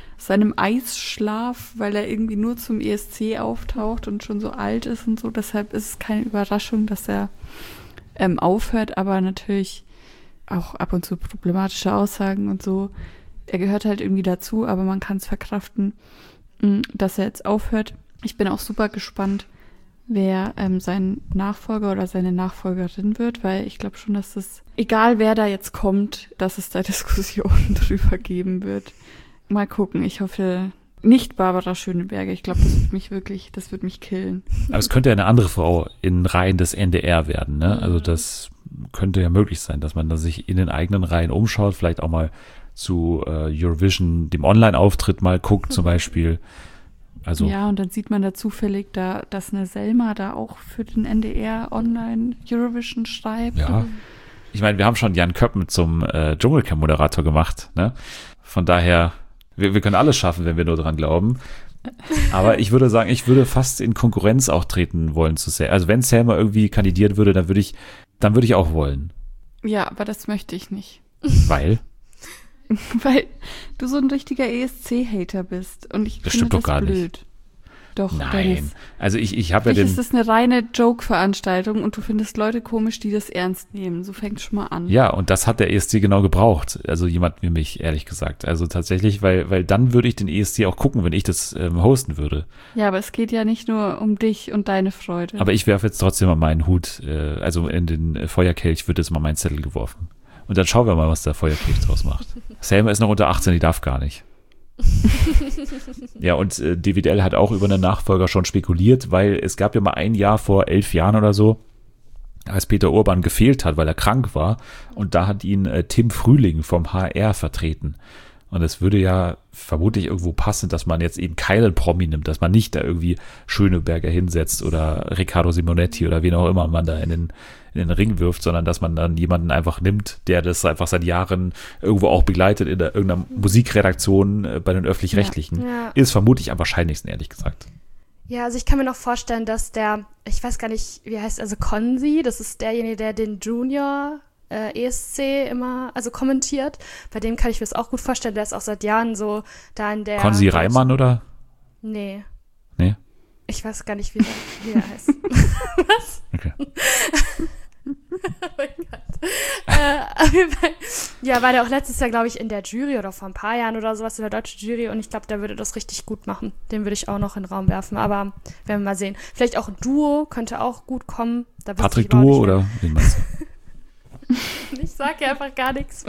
Eisschlaf, weil er irgendwie nur zum ESC auftaucht und schon so alt ist und so. Deshalb ist es keine Überraschung, dass er aufhört, aber natürlich auch ab und zu problematische Aussagen und so. Er gehört halt irgendwie dazu, aber man kann es verkraften, dass er jetzt aufhört. Ich bin auch super gespannt, wer sein Nachfolger oder seine Nachfolgerin wird, weil ich glaube schon, dass es, egal wer da jetzt kommt, dass es da Diskussionen drüber geben wird. Mal gucken, ich hoffe nicht Barbara Schöneberger. Ich glaube, das wird mich killen. Aber es könnte ja eine andere Frau in Reihen des NDR werden, ne? Also das könnte ja möglich sein, dass man da sich in den eigenen Reihen umschaut, vielleicht auch mal zu Eurovision, dem Online-Auftritt mal guckt zum Beispiel. Also, ja, und dann sieht man da zufällig, dass eine Selma da auch für den NDR Online Eurovision schreibt. Ja, ich meine, wir haben schon Jan Köppen zum Dschungelcamp-Moderator gemacht, ne? Von daher, wir können alles schaffen, wenn wir nur dran glauben. Aber ich würde sagen, ich würde fast in Konkurrenz auch treten wollen zu Selma. Also wenn Selma irgendwie kandidiert würde, dann würde ich auch wollen. Ja, aber das möchte ich nicht. Weil? Weil du so ein richtiger ESC-Hater bist. Und ich Das finde stimmt doch das gar blöd. nicht. Doch, Nein. Dennis. Also ich habe ja Vielleicht den... ist das eine reine Joke-Veranstaltung und du findest Leute komisch, die das ernst nehmen. So fängt schon mal an. Ja, und das hat der ESC genau gebraucht. Also jemand wie mich, ehrlich gesagt. Also tatsächlich, weil dann würde ich den ESC auch gucken, wenn ich das hosten würde. Ja, aber es geht ja nicht nur um dich und deine Freude. Aber ich werfe jetzt trotzdem mal meinen Hut, also in den Feuerkelch wird jetzt mal mein Zettel geworfen. Und dann schauen wir mal, was der Feuerkelch draus macht. Selma ist noch unter 18, die darf gar nicht. Ja, und DWDL hat auch über einen Nachfolger schon spekuliert, weil es gab ja mal ein Jahr vor 11 Jahren oder so, als Peter Urban gefehlt hat, weil er krank war. Und da hat ihn Tim Frühling vom HR vertreten. Und es würde ja vermutlich irgendwo passen, dass man jetzt eben keinen Promi nimmt, dass man nicht da irgendwie Schöneberger hinsetzt oder Riccardo Simonetti oder wen auch immer man da in den Ring wirft, sondern dass man dann jemanden einfach nimmt, der das einfach seit Jahren irgendwo auch begleitet in irgendeiner Musikredaktion bei den Öffentlich-Rechtlichen. Ja. Ist vermutlich am wahrscheinlichsten, ehrlich gesagt. Ja, also ich kann mir noch vorstellen, dass ich weiß gar nicht, wie heißt, also Konzi, das ist derjenige, der den Junior ESC immer, also kommentiert. Bei dem kann ich mir das auch gut vorstellen. Der ist auch seit Jahren so da in der... Konzi Reimann, oder? Nee. Nee? Ich weiß gar nicht, wie er heißt. Was? Okay. Oh mein Gott. Auf jeden Fall, ja, war der auch letztes Jahr, glaube ich, in der Jury oder vor ein paar Jahren oder sowas in der deutschen Jury und ich glaube, der würde das richtig gut machen. Den würde ich auch noch in den Raum werfen, aber werden wir mal sehen. Vielleicht auch ein Duo könnte auch gut kommen. Da Patrick Duo oder wen meinst du? Ich sag ja einfach gar nichts.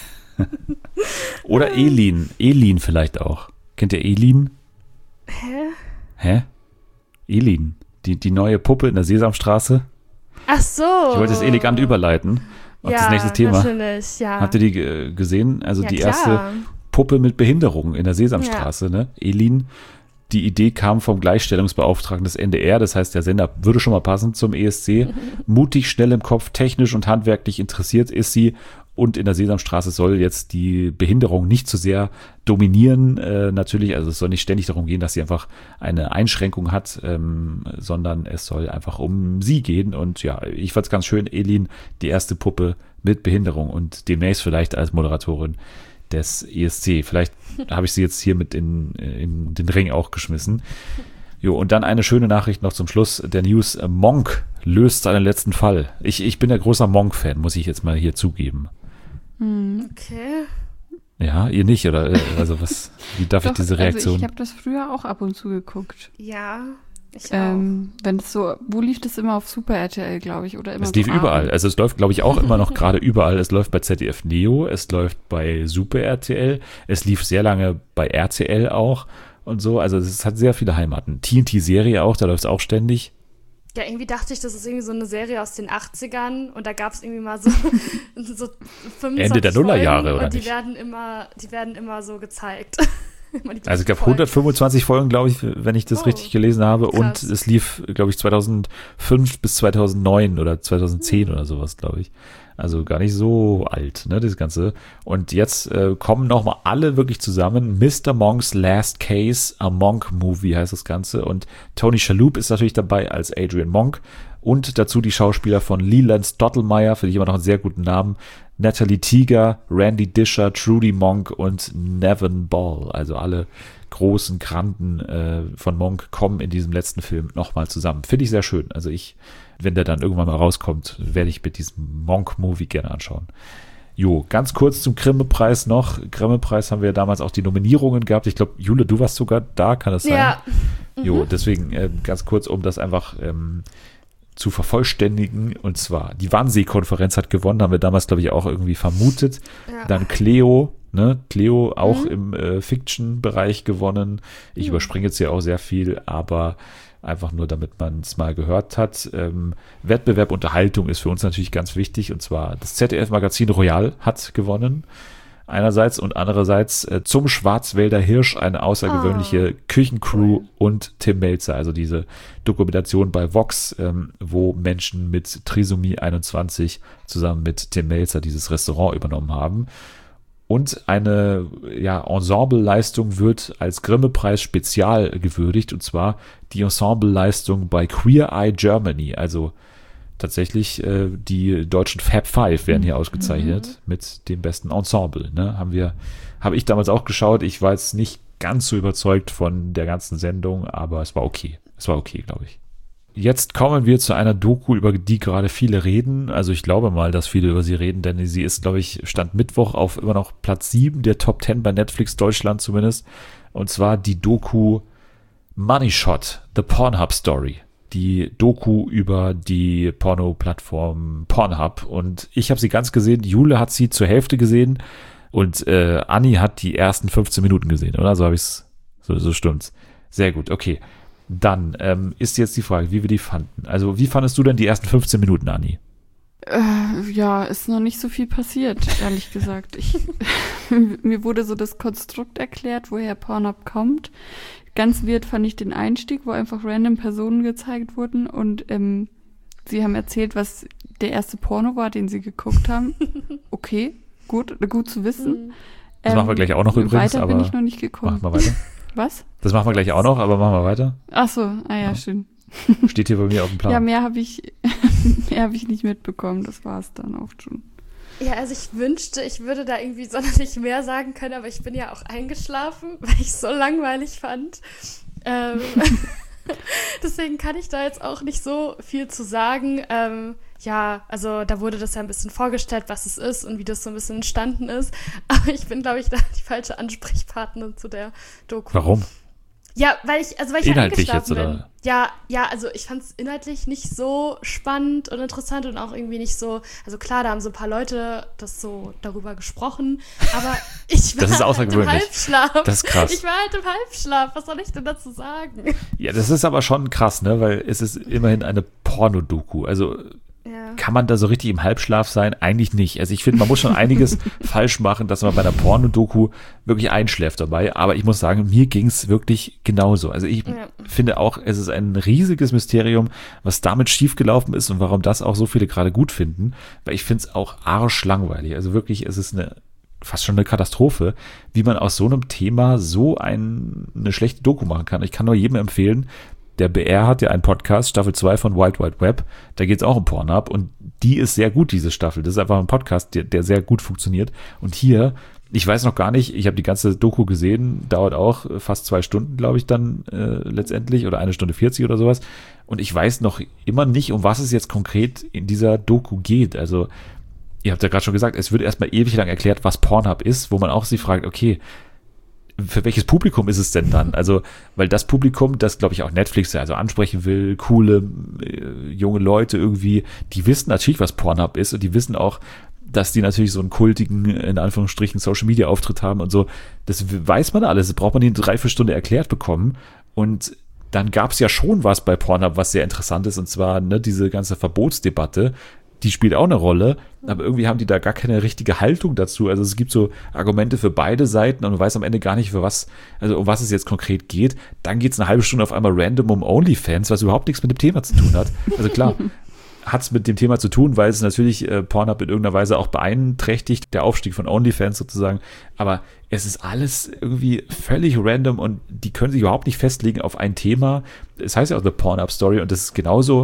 Oder Elin. Elin vielleicht auch. Kennt ihr Elin? Hä? Elin. Die neue Puppe in der Sesamstraße. Ach so. Ich wollte es elegant überleiten auf das nächste Thema. Natürlich, ja. Habt ihr die gesehen? Also ja, die klar. erste Puppe mit Behinderung in der Sesamstraße, ne? Elin. Die Idee kam vom Gleichstellungsbeauftragten des NDR, das heißt, der Sender würde schon mal passen zum ESC. Mutig, schnell im Kopf, technisch und handwerklich interessiert ist sie. Und in der Sesamstraße soll jetzt die Behinderung nicht zu sehr dominieren. Natürlich, also es soll nicht ständig darum gehen, dass sie einfach eine Einschränkung hat, sondern es soll einfach um sie gehen. Und ja, ich fand es ganz schön, Elin, die erste Puppe mit Behinderung und demnächst vielleicht als Moderatorin des ESC. Vielleicht habe ich sie jetzt hier mit in den Ring auch geschmissen. Jo, und dann eine schöne Nachricht noch zum Schluss der News. Monk löst seinen letzten Fall. Ich bin ja großer Monk-Fan, muss ich jetzt mal hier zugeben. Okay. Ja, ihr nicht, oder? Also wie darf ich diese Reaktion? Also ich habe das früher auch ab und zu geguckt. Ja, ich auch. Wenn es so, wo lief das immer auf Super RTL, glaube ich, oder immer Es lief so überall. abends? Also es läuft, glaube ich, auch immer noch gerade überall. Es läuft bei ZDF Neo, es läuft bei Super RTL, es lief sehr lange bei RTL auch und so. Also es hat sehr viele Heimaten. TNT-Serie auch, da läuft es auch ständig. Ja, irgendwie dachte ich, das ist irgendwie so eine Serie aus den 80ern und da gab es irgendwie mal so 25 Ende der Nullerjahre, Folgen oder und nicht? die werden immer so gezeigt. Also es gab 125 Folgen, glaube ich, wenn ich das richtig gelesen habe. Krass. Und es lief, glaube ich, 2005 bis 2009 oder 2010 oder sowas, glaube ich. Also gar nicht so alt, ne, das Ganze. Und jetzt kommen nochmal alle wirklich zusammen. Mr. Monk's Last Case, a Monk Movie heißt das Ganze. Und Tony Shalhoub ist natürlich dabei als Adrian Monk. Und dazu die Schauspieler von Leland Stottlemyre, finde ich immer noch einen sehr guten Namen. Natalie Teeger, Randy Disher, Trudy Monk und Nevin Ball. Also alle großen Granden von Monk kommen in diesem letzten Film nochmal zusammen. Finde ich sehr schön. Also wenn der dann irgendwann mal rauskommt, werde ich mit diesem Monk-Movie gerne anschauen. Jo, ganz kurz zum Grimme-Preis noch. Grimme-Preis haben wir damals auch die Nominierungen gehabt. Ich glaube, Jule, du warst sogar da, kann das sein? Ja. Jo, deswegen ganz kurz, um das einfach zu vervollständigen. Und zwar, die Wannsee-Konferenz hat gewonnen, haben wir damals, glaube ich, auch irgendwie vermutet. Ja. Dann Cleo auch im Fiction-Bereich gewonnen. Ich überspringe jetzt hier auch sehr viel, aber einfach nur, damit man es mal gehört hat. Wettbewerb Unterhaltung ist für uns natürlich ganz wichtig, und zwar das ZDF-Magazin Royal hat gewonnen. Einerseits und andererseits zum Schwarzwälder Hirsch eine außergewöhnliche Küchencrew und Tim Melzer, also diese Dokumentation bei Vox, wo Menschen mit Trisomie 21 zusammen mit Tim Melzer dieses Restaurant übernommen haben. Und eine Ensemble-Leistung wird als Grimme-Preis spezial gewürdigt, und zwar die Ensemble-Leistung bei Queer Eye Germany, also tatsächlich die deutschen Fab Five werden hier ausgezeichnet mit dem besten Ensemble. Ne? Habe ich damals auch geschaut. Ich war jetzt nicht ganz so überzeugt von der ganzen Sendung, aber es war okay. Es war okay, glaube ich. Jetzt kommen wir zu einer Doku, über die gerade viele reden. Also ich glaube mal, dass viele über sie reden, denn sie ist, glaube ich, Stand Mittwoch auf immer noch Platz 7 der Top 10 bei Netflix Deutschland zumindest. Und zwar die Doku Money Shot, The Pornhub Story. Die Doku über die Porno-Plattform Pornhub. Und ich habe sie ganz gesehen. Jule hat sie zur Hälfte gesehen. Und Anni hat die ersten 15 Minuten gesehen, oder? So habe ich es. So stimmt's. Sehr gut, okay. Dann ist jetzt die Frage, wie wir die fanden. Also, wie fandest du denn die ersten 15 Minuten, Anni? Ja, ist noch nicht so viel passiert, ehrlich gesagt. Mir wurde so das Konstrukt erklärt, woher Pornhub kommt. Ganz weird fand ich den Einstieg, wo einfach random Personen gezeigt wurden und sie haben erzählt, was der erste Porno war, den sie geguckt haben. Okay, gut zu wissen. Das machen wir gleich auch noch übrigens. Weiter bin ich noch nicht gekommen. Machen wir weiter. Was? Das machen wir gleich auch noch, aber machen wir weiter. Ach so, schön. Steht hier bei mir auf dem Plan. Ja, mehr habe ich nicht mitbekommen. Das war es dann auch schon. Ja, also ich wünschte, ich würde da irgendwie sonderlich mehr sagen können, aber ich bin ja auch eingeschlafen, weil ich es so langweilig fand. Deswegen kann ich da jetzt auch nicht so viel zu sagen. Also da wurde das ja ein bisschen vorgestellt, was es ist und wie das so ein bisschen entstanden ist. Aber ich bin, glaube ich, da die falsche Ansprechpartnerin zu der Doku. Warum? Ja, weil ich inhaltlich eingeschlafen jetzt, bin. oder? Ja, also ich fand es inhaltlich nicht so spannend und interessant und auch irgendwie nicht so, also klar, da haben so ein paar Leute das so darüber gesprochen, aber ich war Das ist außergewöhnlich. Halt im Halbschlaf. Das ist krass. Ich war halt im Halbschlaf, was soll ich denn dazu sagen? Ja, das ist aber schon krass, ne, weil es ist immerhin eine Pornodoku, also kann man da so richtig im Halbschlaf sein? Eigentlich nicht. Also ich finde, man muss schon einiges falsch machen, dass man bei einer Pornodoku wirklich einschläft dabei. Aber ich muss sagen, mir ging es wirklich genauso. Also ich finde auch, es ist ein riesiges Mysterium, was damit schiefgelaufen ist und warum das auch so viele gerade gut finden. Weil ich finde es auch arschlangweilig. Also wirklich, es ist fast schon eine Katastrophe, wie man aus so einem Thema so eine schlechte Doku machen kann. Ich kann nur jedem empfehlen, der BR hat ja einen Podcast, Staffel 2 von Wild Wild Web, da geht es auch um Pornhub und die ist sehr gut, diese Staffel. Das ist einfach ein Podcast, der sehr gut funktioniert. Und hier, ich weiß noch gar nicht, ich habe die ganze Doku gesehen, dauert auch fast 2 Stunden, glaube ich, dann letztendlich oder 1 Stunde 40 oder sowas. Und ich weiß noch immer nicht, um was es jetzt konkret in dieser Doku geht. Also, ihr habt ja gerade schon gesagt, es wird erstmal ewig lang erklärt, was Pornhub ist, wo man auch sich fragt, okay, für welches Publikum ist es denn dann? Also, weil das Publikum, das glaube ich auch Netflix also ansprechen will, coole, junge Leute irgendwie, die wissen natürlich, was Pornhub ist und die wissen auch, dass die natürlich so einen kultigen, in Anführungsstrichen, Social-Media-Auftritt haben und so. Das weiß man alles, das braucht man in 3-4 Stunden erklärt bekommen. Und dann gab es ja schon was bei Pornhub, was sehr interessant ist, und zwar diese ganze Verbotsdebatte, die spielt auch eine Rolle, aber irgendwie haben die da gar keine richtige Haltung dazu. Also es gibt so Argumente für beide Seiten und man weiß am Ende gar nicht, um was es jetzt konkret geht. Dann geht es eine halbe Stunde auf einmal random um OnlyFans, was überhaupt nichts mit dem Thema zu tun hat. Also klar, hat es mit dem Thema zu tun, weil es natürlich Pornhub in irgendeiner Weise auch beeinträchtigt, der Aufstieg von OnlyFans sozusagen. Aber es ist alles irgendwie völlig random und die können sich überhaupt nicht festlegen auf ein Thema. Es heißt ja auch The Pornhub Story und das ist genauso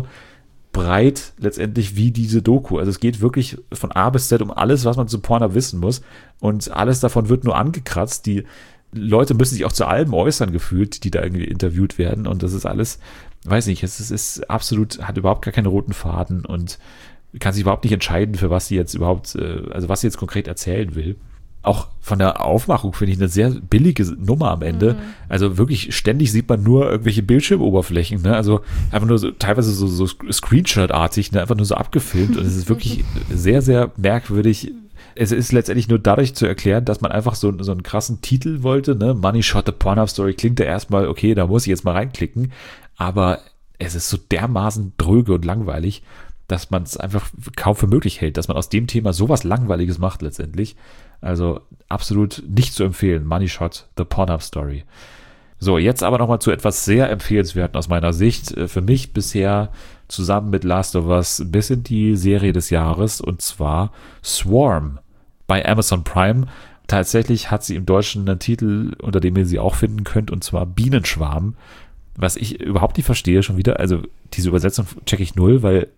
breit letztendlich wie diese Doku. Also es geht wirklich von A bis Z um alles, was man zu Pornhub wissen muss und alles davon wird nur angekratzt. Die Leute müssen sich auch zu allem äußern gefühlt, die da irgendwie interviewt werden und das ist alles, weiß nicht, es ist absolut, hat überhaupt gar keinen roten Faden und kann sich überhaupt nicht entscheiden, für was sie jetzt überhaupt, also was sie jetzt konkret erzählen will. Auch von der Aufmachung finde ich eine sehr billige Nummer am Ende. Also wirklich ständig sieht man nur irgendwelche Bildschirmoberflächen, ne? Also einfach nur so, teilweise so Screenshot-artig, ne? Einfach nur so abgefilmt und es ist wirklich sehr, sehr merkwürdig. Es ist letztendlich nur dadurch zu erklären, dass man einfach so einen krassen Titel wollte, ne? Money Shot, The Pornhub Story klingt ja erstmal, okay, da muss ich jetzt mal reinklicken, aber es ist so dermaßen dröge und langweilig, dass man es einfach kaum für möglich hält, dass man aus dem Thema sowas Langweiliges macht letztendlich. Also absolut nicht zu empfehlen. Money Shot, The Pornhub Story. So, jetzt aber nochmal zu etwas sehr Empfehlenswerten aus meiner Sicht. Für mich bisher zusammen mit Last of Us ein bisschen die Serie des Jahres und zwar Swarm bei Amazon Prime. Tatsächlich hat sie im Deutschen einen Titel, unter dem ihr sie auch finden könnt, und zwar Bienenschwarm. Was ich überhaupt nicht verstehe schon wieder. Also diese Übersetzung checke ich null, weil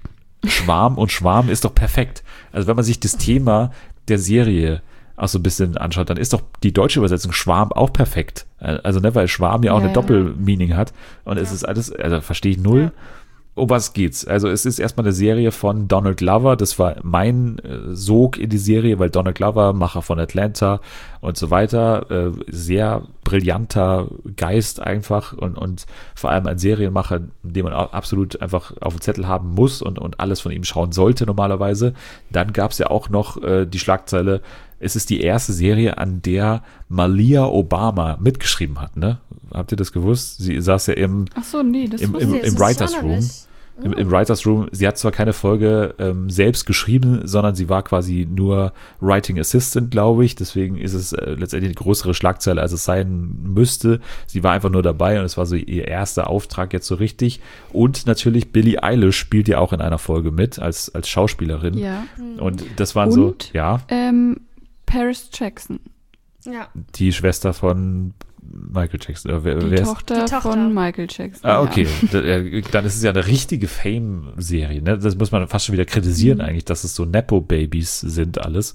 Schwarm und Schwarm ist doch perfekt. Also wenn man sich das Thema der Serie auch so ein bisschen anschaut, dann ist doch die deutsche Übersetzung Schwarm auch perfekt. Also ne, weil Schwarm ja auch eine Doppelmeaning hat und es ist alles, also verstehe ich null. Ja. Um was geht's? Also es ist erstmal eine Serie von Donald Glover, das war mein Sog in die Serie, weil Donald Glover, Macher von Atlanta und so weiter, sehr brillanter Geist einfach und vor allem ein Serienmacher, den man absolut einfach auf dem Zettel haben muss und alles von ihm schauen sollte normalerweise. Dann gab's ja auch noch die Schlagzeile, es ist die erste Serie, an der Malia Obama mitgeschrieben hat, ne? Habt ihr das gewusst? Sie saß ja im Writers Room. Im Writers Room. Sie hat zwar keine Folge selbst geschrieben, sondern sie war quasi nur Writing Assistant, glaube ich. Deswegen ist es letztendlich eine größere Schlagzeile, als es sein müsste. Sie war einfach nur dabei und es war so ihr erster Auftrag jetzt so richtig. Und natürlich Billie Eilish spielt ja auch in einer Folge mit als Schauspielerin. Ja. Und das waren so, ja. Paris Jackson. Ja. Die Schwester von Michael Jackson. Die Tochter von Michael Jackson. Ah, okay. Ja. Dann ist es ja eine richtige Fame-Serie. Ne? Das muss man fast schon wieder kritisieren eigentlich, dass es so Nepo-Babys sind alles.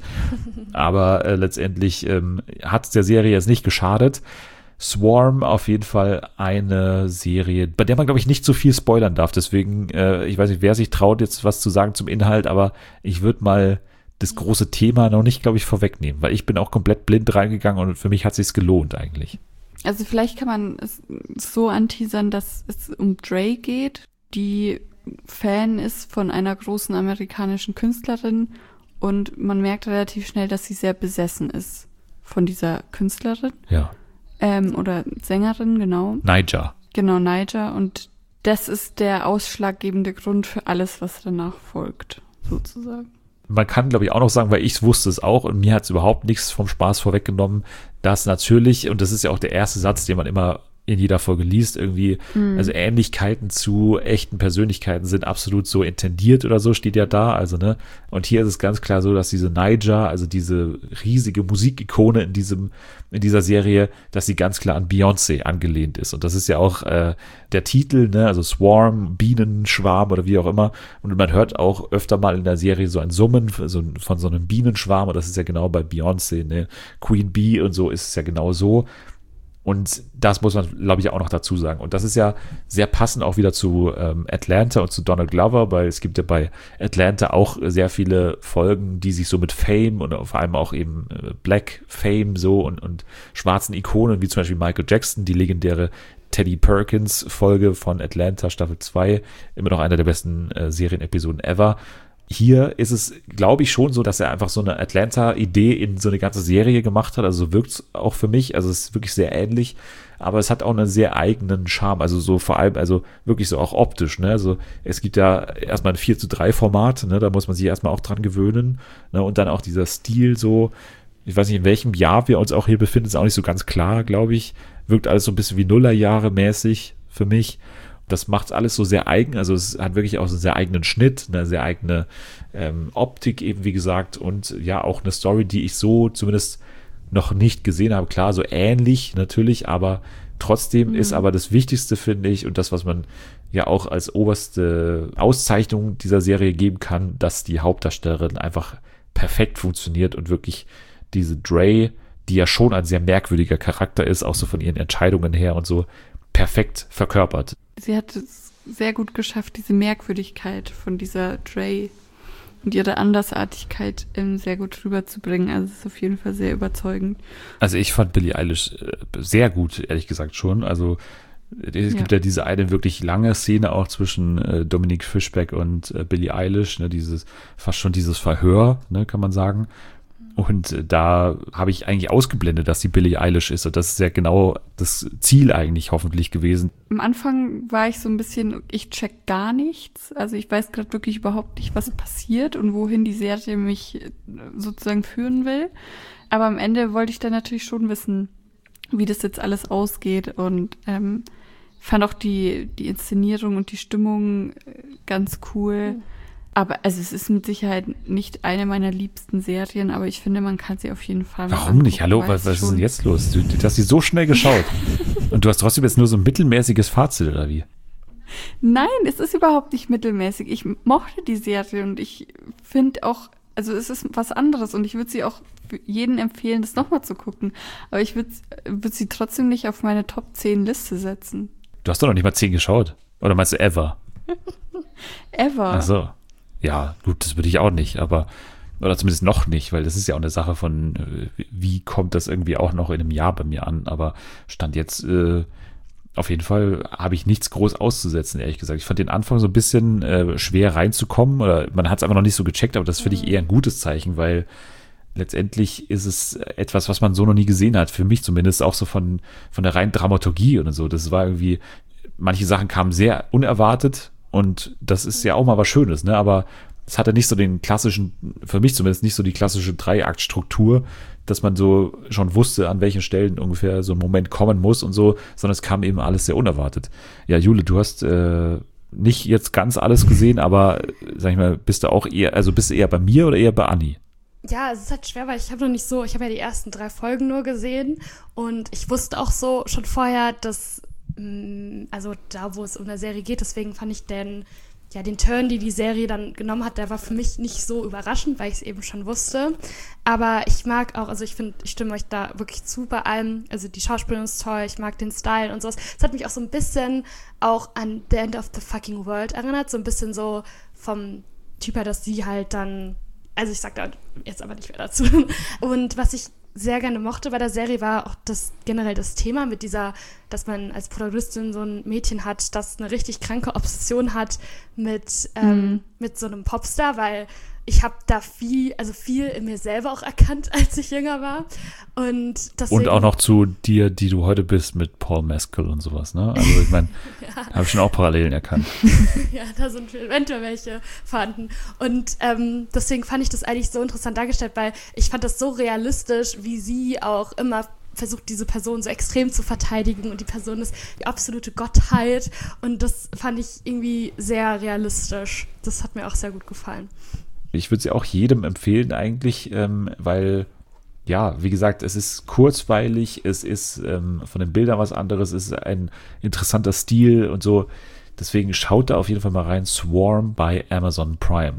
Aber letztendlich hat es der Serie jetzt nicht geschadet. Swarm auf jeden Fall eine Serie, bei der man, glaube ich, nicht so viel spoilern darf. Deswegen, ich weiß nicht, wer sich traut, jetzt was zu sagen zum Inhalt, aber ich würde mal das große Thema noch nicht, glaube ich, vorwegnehmen, weil ich bin auch komplett blind reingegangen und für mich hat es sich gelohnt eigentlich. Also vielleicht kann man es so anteasern, dass es um Dre geht, die Fan ist von einer großen amerikanischen Künstlerin und man merkt relativ schnell, dass sie sehr besessen ist von dieser Künstlerin. Ja. Oder Sängerin, genau. Niger. Genau, Niger. Und das ist der ausschlaggebende Grund für alles, was danach folgt, sozusagen. Man kann, glaube ich, auch noch sagen, weil ich wusste es auch und mir hat es überhaupt nichts vom Spaß vorweggenommen, dass natürlich, und das ist ja auch der erste Satz, den man immer in jeder Folge liest, irgendwie, also Ähnlichkeiten zu echten Persönlichkeiten sind absolut so intendiert oder so, steht ja da, also ne, und hier ist es ganz klar so, dass diese Niger, also diese riesige Musikikone in dieser Serie, dass sie ganz klar an Beyoncé angelehnt ist und das ist ja auch der Titel, ne, also Swarm, Bienenschwarm oder wie auch immer und man hört auch öfter mal in der Serie so ein Summen von so einem Bienenschwarm und das ist ja genau bei Beyoncé, ne, Queen Bee und so ist es ja genau so. Und das muss man, glaube ich, auch noch dazu sagen. Und das ist ja sehr passend auch wieder zu Atlanta und zu Donald Glover, weil es gibt ja bei Atlanta auch sehr viele Folgen, die sich so mit Fame und vor allem auch eben Black Fame so und schwarzen Ikonen, wie zum Beispiel Michael Jackson, die legendäre Teddy Perkins Folge von Atlanta, Staffel 2, immer noch einer der besten Serienepisoden ever. Hier ist es, glaube ich, schon so, dass er einfach so eine Atlanta-Idee in so eine ganze Serie gemacht hat. Also wirkt es auch für mich. Also es ist wirklich sehr ähnlich. Aber es hat auch einen sehr eigenen Charme. Also so vor allem, also wirklich so auch optisch. Ne? Also es gibt ja erstmal ein 4:3 Format. Ne? Da muss man sich erstmal auch dran gewöhnen. Ne? Und dann auch dieser Stil so. Ich weiß nicht, in welchem Jahr wir uns auch hier befinden. Ist auch nicht so ganz klar, glaube ich. Wirkt alles so ein bisschen wie Nullerjahre mäßig für mich. Das macht alles so sehr eigen, also es hat wirklich auch so einen sehr eigenen Schnitt, eine sehr eigene Optik eben, wie gesagt, und ja, auch eine Story, die ich so zumindest noch nicht gesehen habe. Klar, so ähnlich natürlich, aber trotzdem ist aber das Wichtigste, finde ich, und das, was man ja auch als oberste Auszeichnung dieser Serie geben kann, dass die Hauptdarstellerin einfach perfekt funktioniert und wirklich diese Dre, die ja schon ein sehr merkwürdiger Charakter ist, auch so von ihren Entscheidungen her und so, perfekt verkörpert. Sie hat es sehr gut geschafft, diese Merkwürdigkeit von dieser Dre und ihre Andersartigkeit sehr gut rüberzubringen. Also es ist auf jeden Fall sehr überzeugend. Also ich fand Billie Eilish sehr gut, ehrlich gesagt schon. Also es gibt ja diese eine wirklich lange Szene auch zwischen Dominique Fishback und Billie Eilish, ne, fast schon dieses Verhör, ne, kann man sagen. Und da habe ich eigentlich ausgeblendet, dass die Billie Eilish ist. Und das ist ja genau das Ziel eigentlich hoffentlich gewesen. Am Anfang war ich so ein bisschen, ich check gar nichts. Also ich weiß gerade wirklich überhaupt nicht, was passiert und wohin die Serie mich sozusagen führen will. Aber am Ende wollte ich dann natürlich schon wissen, wie das jetzt alles ausgeht. Und fand auch die Inszenierung und die Stimmung ganz cool. Aber also es ist mit Sicherheit nicht eine meiner liebsten Serien, aber ich finde, man kann sie auf jeden Fall mal Warum nicht? Hallo, was ist denn jetzt los? Du hast sie so schnell geschaut. Und du hast trotzdem jetzt nur so ein mittelmäßiges Fazit, oder wie? Nein, es ist überhaupt nicht mittelmäßig. Ich mochte die Serie und ich finde auch, also es ist was anderes und ich würde sie auch für jeden empfehlen, das nochmal zu gucken. Aber ich würde sie trotzdem nicht auf meine Top 10 Liste setzen. Du hast doch noch nicht mal 10 geschaut. Oder meinst du ever? Ever. Ach so. Ja, gut, das würde ich auch nicht, aber, oder zumindest noch nicht, weil das ist ja auch eine Sache von, wie kommt das irgendwie auch noch in einem Jahr bei mir an, aber Stand jetzt, auf jeden Fall habe ich nichts groß auszusetzen, ehrlich gesagt. Ich fand den Anfang so ein bisschen schwer reinzukommen, oder man hat es einfach noch nicht so gecheckt, aber das finde ich eher ein gutes Zeichen, weil letztendlich ist es etwas, was man so noch nie gesehen hat, für mich zumindest, auch so von der reinen Dramaturgie und so. Das war irgendwie, manche Sachen kamen sehr unerwartet. Und das ist ja auch mal was Schönes, ne? Aber es hatte nicht so den klassischen, für mich zumindest nicht so die klassische Dreiaktstruktur, dass man so schon wusste, an welchen Stellen ungefähr so ein Moment kommen muss und so, sondern es kam eben alles sehr unerwartet. Ja, Jule, du hast nicht jetzt ganz alles gesehen, aber sag ich mal, bist du eher bei mir oder eher bei Anni? Ja, es ist halt schwer, weil ich habe ja die ersten 3 Folgen nur gesehen und ich wusste auch so schon vorher, dass also da, wo es um eine Serie geht, deswegen fand ich den Turn, die Serie dann genommen hat, der war für mich nicht so überraschend, weil ich es eben schon wusste. Aber ich mag auch, also ich finde, ich stimme euch da wirklich zu bei allem. Also die Schauspielerin ist toll, ich mag den Style und sowas. Es hat mich auch so ein bisschen auch an The End of the Fucking World erinnert, so ein bisschen so vom Typ her, dass sie halt dann, also ich sag da jetzt aber nicht mehr dazu. Und was ich sehr gerne mochte bei der Serie, war auch generell das Thema mit dass man als Protagonistin so ein Mädchen hat, das eine richtig kranke Obsession hat mit so einem Popstar, weil ich habe da viel in mir selber auch erkannt, als ich jünger war. Und auch noch zu dir, die du heute bist, mit Paul Mescal und sowas, ne? Also ich meine, habe ich schon auch Parallelen erkannt. Ja, da sind eventuell welche vorhanden. Und deswegen fand ich das eigentlich so interessant dargestellt, weil ich fand das so realistisch, wie sie auch immer versucht, diese Person so extrem zu verteidigen und die Person ist die absolute Gottheit und das fand ich irgendwie sehr realistisch. Das hat mir auch sehr gut gefallen. Ich würde sie auch jedem empfehlen eigentlich, weil, ja, wie gesagt, es ist kurzweilig, es ist von den Bildern was anderes, es ist ein interessanter Stil und so. Deswegen schaut da auf jeden Fall mal rein. Swarm bei Amazon Prime.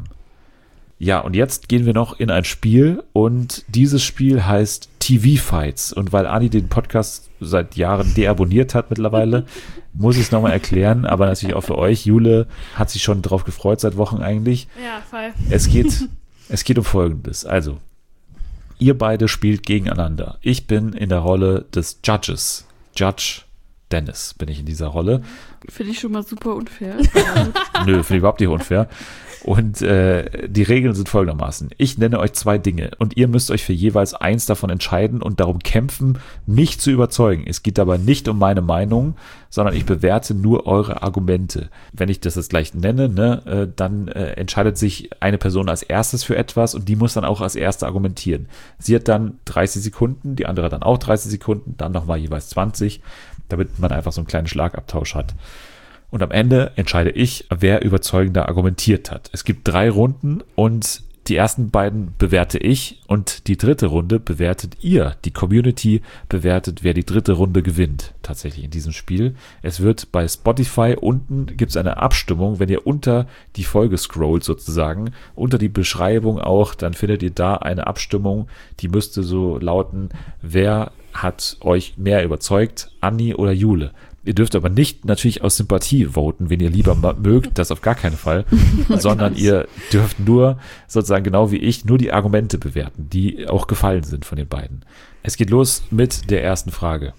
Ja, und jetzt gehen wir noch in ein Spiel und dieses Spiel heißt TV-Fights. Und weil Anni den Podcast seit Jahren deabonniert hat mittlerweile, muss ich es nochmal erklären, aber natürlich auch für euch. Jule hat sich schon drauf gefreut seit Wochen eigentlich. Ja, voll. Es geht um Folgendes. Also, ihr beide spielt gegeneinander. Ich bin in der Rolle des Judges. Judge Dennis bin ich in dieser Rolle. Finde ich schon mal super unfair. Nö, finde ich überhaupt nicht unfair. Und die Regeln sind folgendermaßen. Ich nenne euch 2 Dinge und ihr müsst euch für jeweils eins davon entscheiden und darum kämpfen, mich zu überzeugen. Es geht dabei nicht um meine Meinung, sondern ich bewerte nur eure Argumente. Wenn ich das jetzt gleich nenne, dann entscheidet sich eine Person als erstes für etwas und die muss dann auch als erste argumentieren. Sie hat dann 30 Sekunden, die andere dann auch 30 Sekunden, dann nochmal jeweils 20, damit man einfach so einen kleinen Schlagabtausch hat. Und am Ende entscheide ich, wer überzeugender argumentiert hat. Es gibt 3 Runden und die ersten beiden bewerte ich und die dritte Runde bewertet ihr. Die Community bewertet, wer die dritte Runde gewinnt, tatsächlich in diesem Spiel. Es wird bei Spotify unten, gibt es eine Abstimmung, wenn ihr unter die Folge scrollt sozusagen, unter die Beschreibung auch, dann findet ihr da eine Abstimmung, die müsste so lauten, wer hat euch mehr überzeugt, Anni oder Jule? Ihr dürft aber nicht natürlich aus Sympathie voten, wenn ihr lieber mögt, das auf gar keinen Fall, sondern ihr dürft nur sozusagen genau wie ich nur die Argumente bewerten, die auch gefallen sind von den beiden. Es geht los mit der ersten Frage.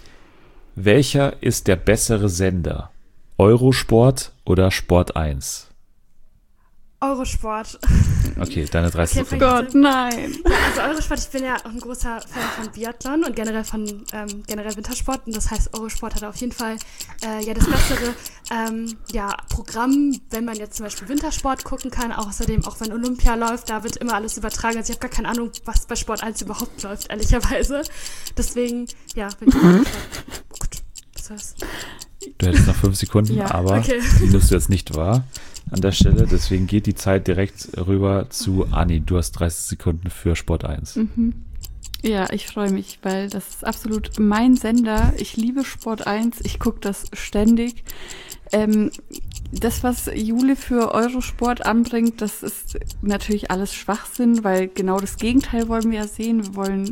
Welcher ist der bessere Sender? Eurosport oder Sport 1? Eurosport. Okay, deine 30 Okay, Sekunden. Gott, nein. Ja, also Eurosport, ich bin ja auch ein großer Fan von Biathlon und generell von generell Wintersport. Und das heißt, Eurosport hat auf jeden Fall ja das bessere Programm, wenn man jetzt zum Beispiel Wintersport gucken kann. Außerdem, auch wenn Olympia läuft, da wird immer alles übertragen. Also ich habe gar keine Ahnung, was bei Sport 1 überhaupt läuft, ehrlicherweise. Deswegen, ja, bin ich gut. Das war's. Du hättest noch 5 Sekunden, Ja, aber okay. die nimmst du jetzt nicht wahr an der Stelle. Deswegen geht die Zeit direkt rüber zu Anni. Du hast 30 Sekunden für Sport 1. Ja, ich freue mich, weil das ist absolut mein Sender. Ich liebe Sport 1, ich gucke das ständig. Das, was Jule für Eurosport anbringt, das ist natürlich alles Schwachsinn, weil genau das Gegenteil wollen wir ja sehen. Wir wollen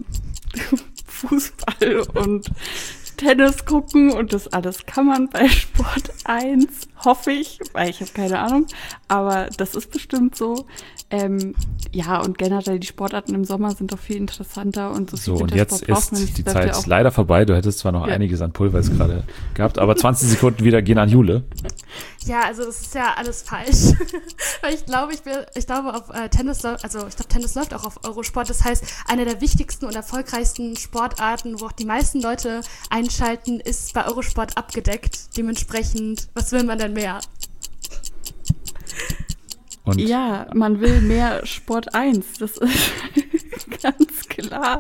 Fußball und Tennis gucken und das alles kann man bei Sport 1, hoffe ich, weil ich habe keine Ahnung, aber das ist bestimmt so. Ja, und generell die Sportarten im Sommer sind doch viel interessanter und so viel So, und Wintersport jetzt braucht man ist nicht. die Das bleibt Zeit ja auch- leider vorbei. Du hättest zwar noch einiges an Pulver jetzt gerade gehabt, aber 20 Sekunden wieder gehen an Jule. Ja, also das ist ja alles falsch. Weil ich glaube auf Tennis, also ich glaube, Tennis läuft auch auf Eurosport. Das heißt, eine der wichtigsten und erfolgreichsten Sportarten, wo auch die meisten Leute einschalten, ist bei Eurosport abgedeckt. Dementsprechend, was will man denn mehr? Und Ja, man will mehr Sport 1, das ist ganz klar.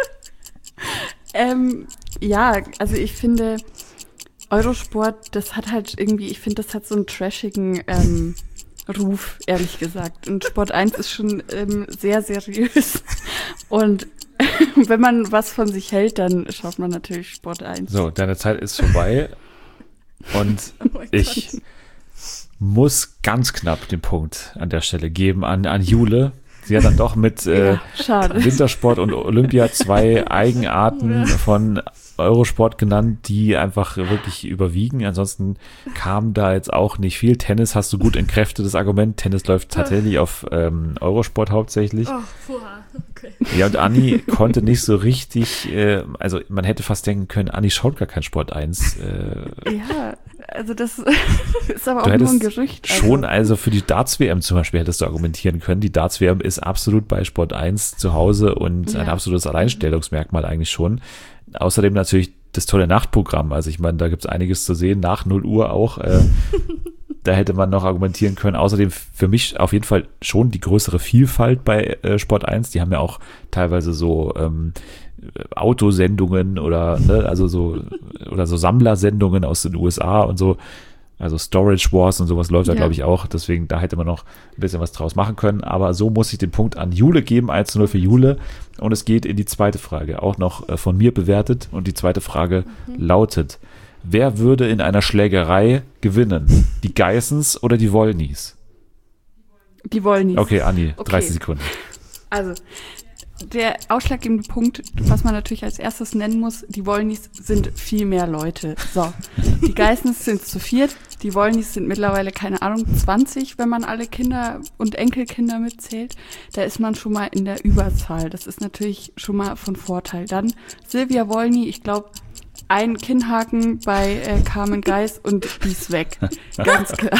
Ja, also ich finde, Eurosport, das hat halt irgendwie, ich finde, das hat so einen trashigen Ruf, ehrlich gesagt. Und Sport 1 ist schon sehr seriös. Und wenn man was von sich hält, dann schaut man natürlich Sport 1. so, deine Zeit ist vorbei. Und Oh mein ich Gott. muss ganz knapp den Punkt an der Stelle geben an Jule. Sie hat dann doch mit Schade. Wintersport und Olympia 2 Eigenarten von Eurosport genannt, die einfach wirklich überwiegen. Ansonsten kam da jetzt auch nicht viel. Tennis hast du gut entkräftet, das Argument. Tennis läuft tatsächlich auf Eurosport hauptsächlich. Oh, vorher. Okay. Ja, und Anni konnte nicht so richtig, also man hätte fast denken können, Anni schaut gar kein Sport 1. Ja, also das ist aber Du auch nur ein hättest Gerücht. schon, also für die Darts-WM zum Beispiel hättest du argumentieren können. Die Darts-WM ist absolut bei Sport 1 zu Hause und ein Ja. absolutes Alleinstellungsmerkmal eigentlich schon. Außerdem natürlich das tolle Nachtprogramm. Also ich meine, da gibt es einiges zu sehen, nach 0 Uhr auch. Da hätte man noch argumentieren können. Außerdem für mich auf jeden Fall schon die größere Vielfalt bei Sport 1. Die haben ja auch teilweise so Autosendungen oder also so Sammlersendungen aus den USA und so. Also Storage Wars und sowas läuft da, Ja. glaube ich, auch. Deswegen, da hätte man noch ein bisschen was draus machen können. Aber so muss ich den Punkt an Jule geben, 1:0 für Jule. Und es geht in die zweite Frage, auch noch von mir bewertet. Und die zweite Frage lautet, wer würde in einer Schlägerei gewinnen? Die Geissens oder die Wollnies? Die wollen nicht. Okay, Anni, Okay. 30 Sekunden. Also, der ausschlaggebende Punkt, was man natürlich als erstes nennen muss, die Wollnies sind viel mehr Leute. So, die Geissens sind zu viert, Die Wollnys sind mittlerweile, keine Ahnung, 20, wenn man alle Kinder und Enkelkinder mitzählt. Da ist man schon mal in der Überzahl. Das ist natürlich schon mal von Vorteil. Dann Silvia Wollny, ich glaube, ein Kinnhaken bei Carmen Geis und die ist weg. Ganz klar.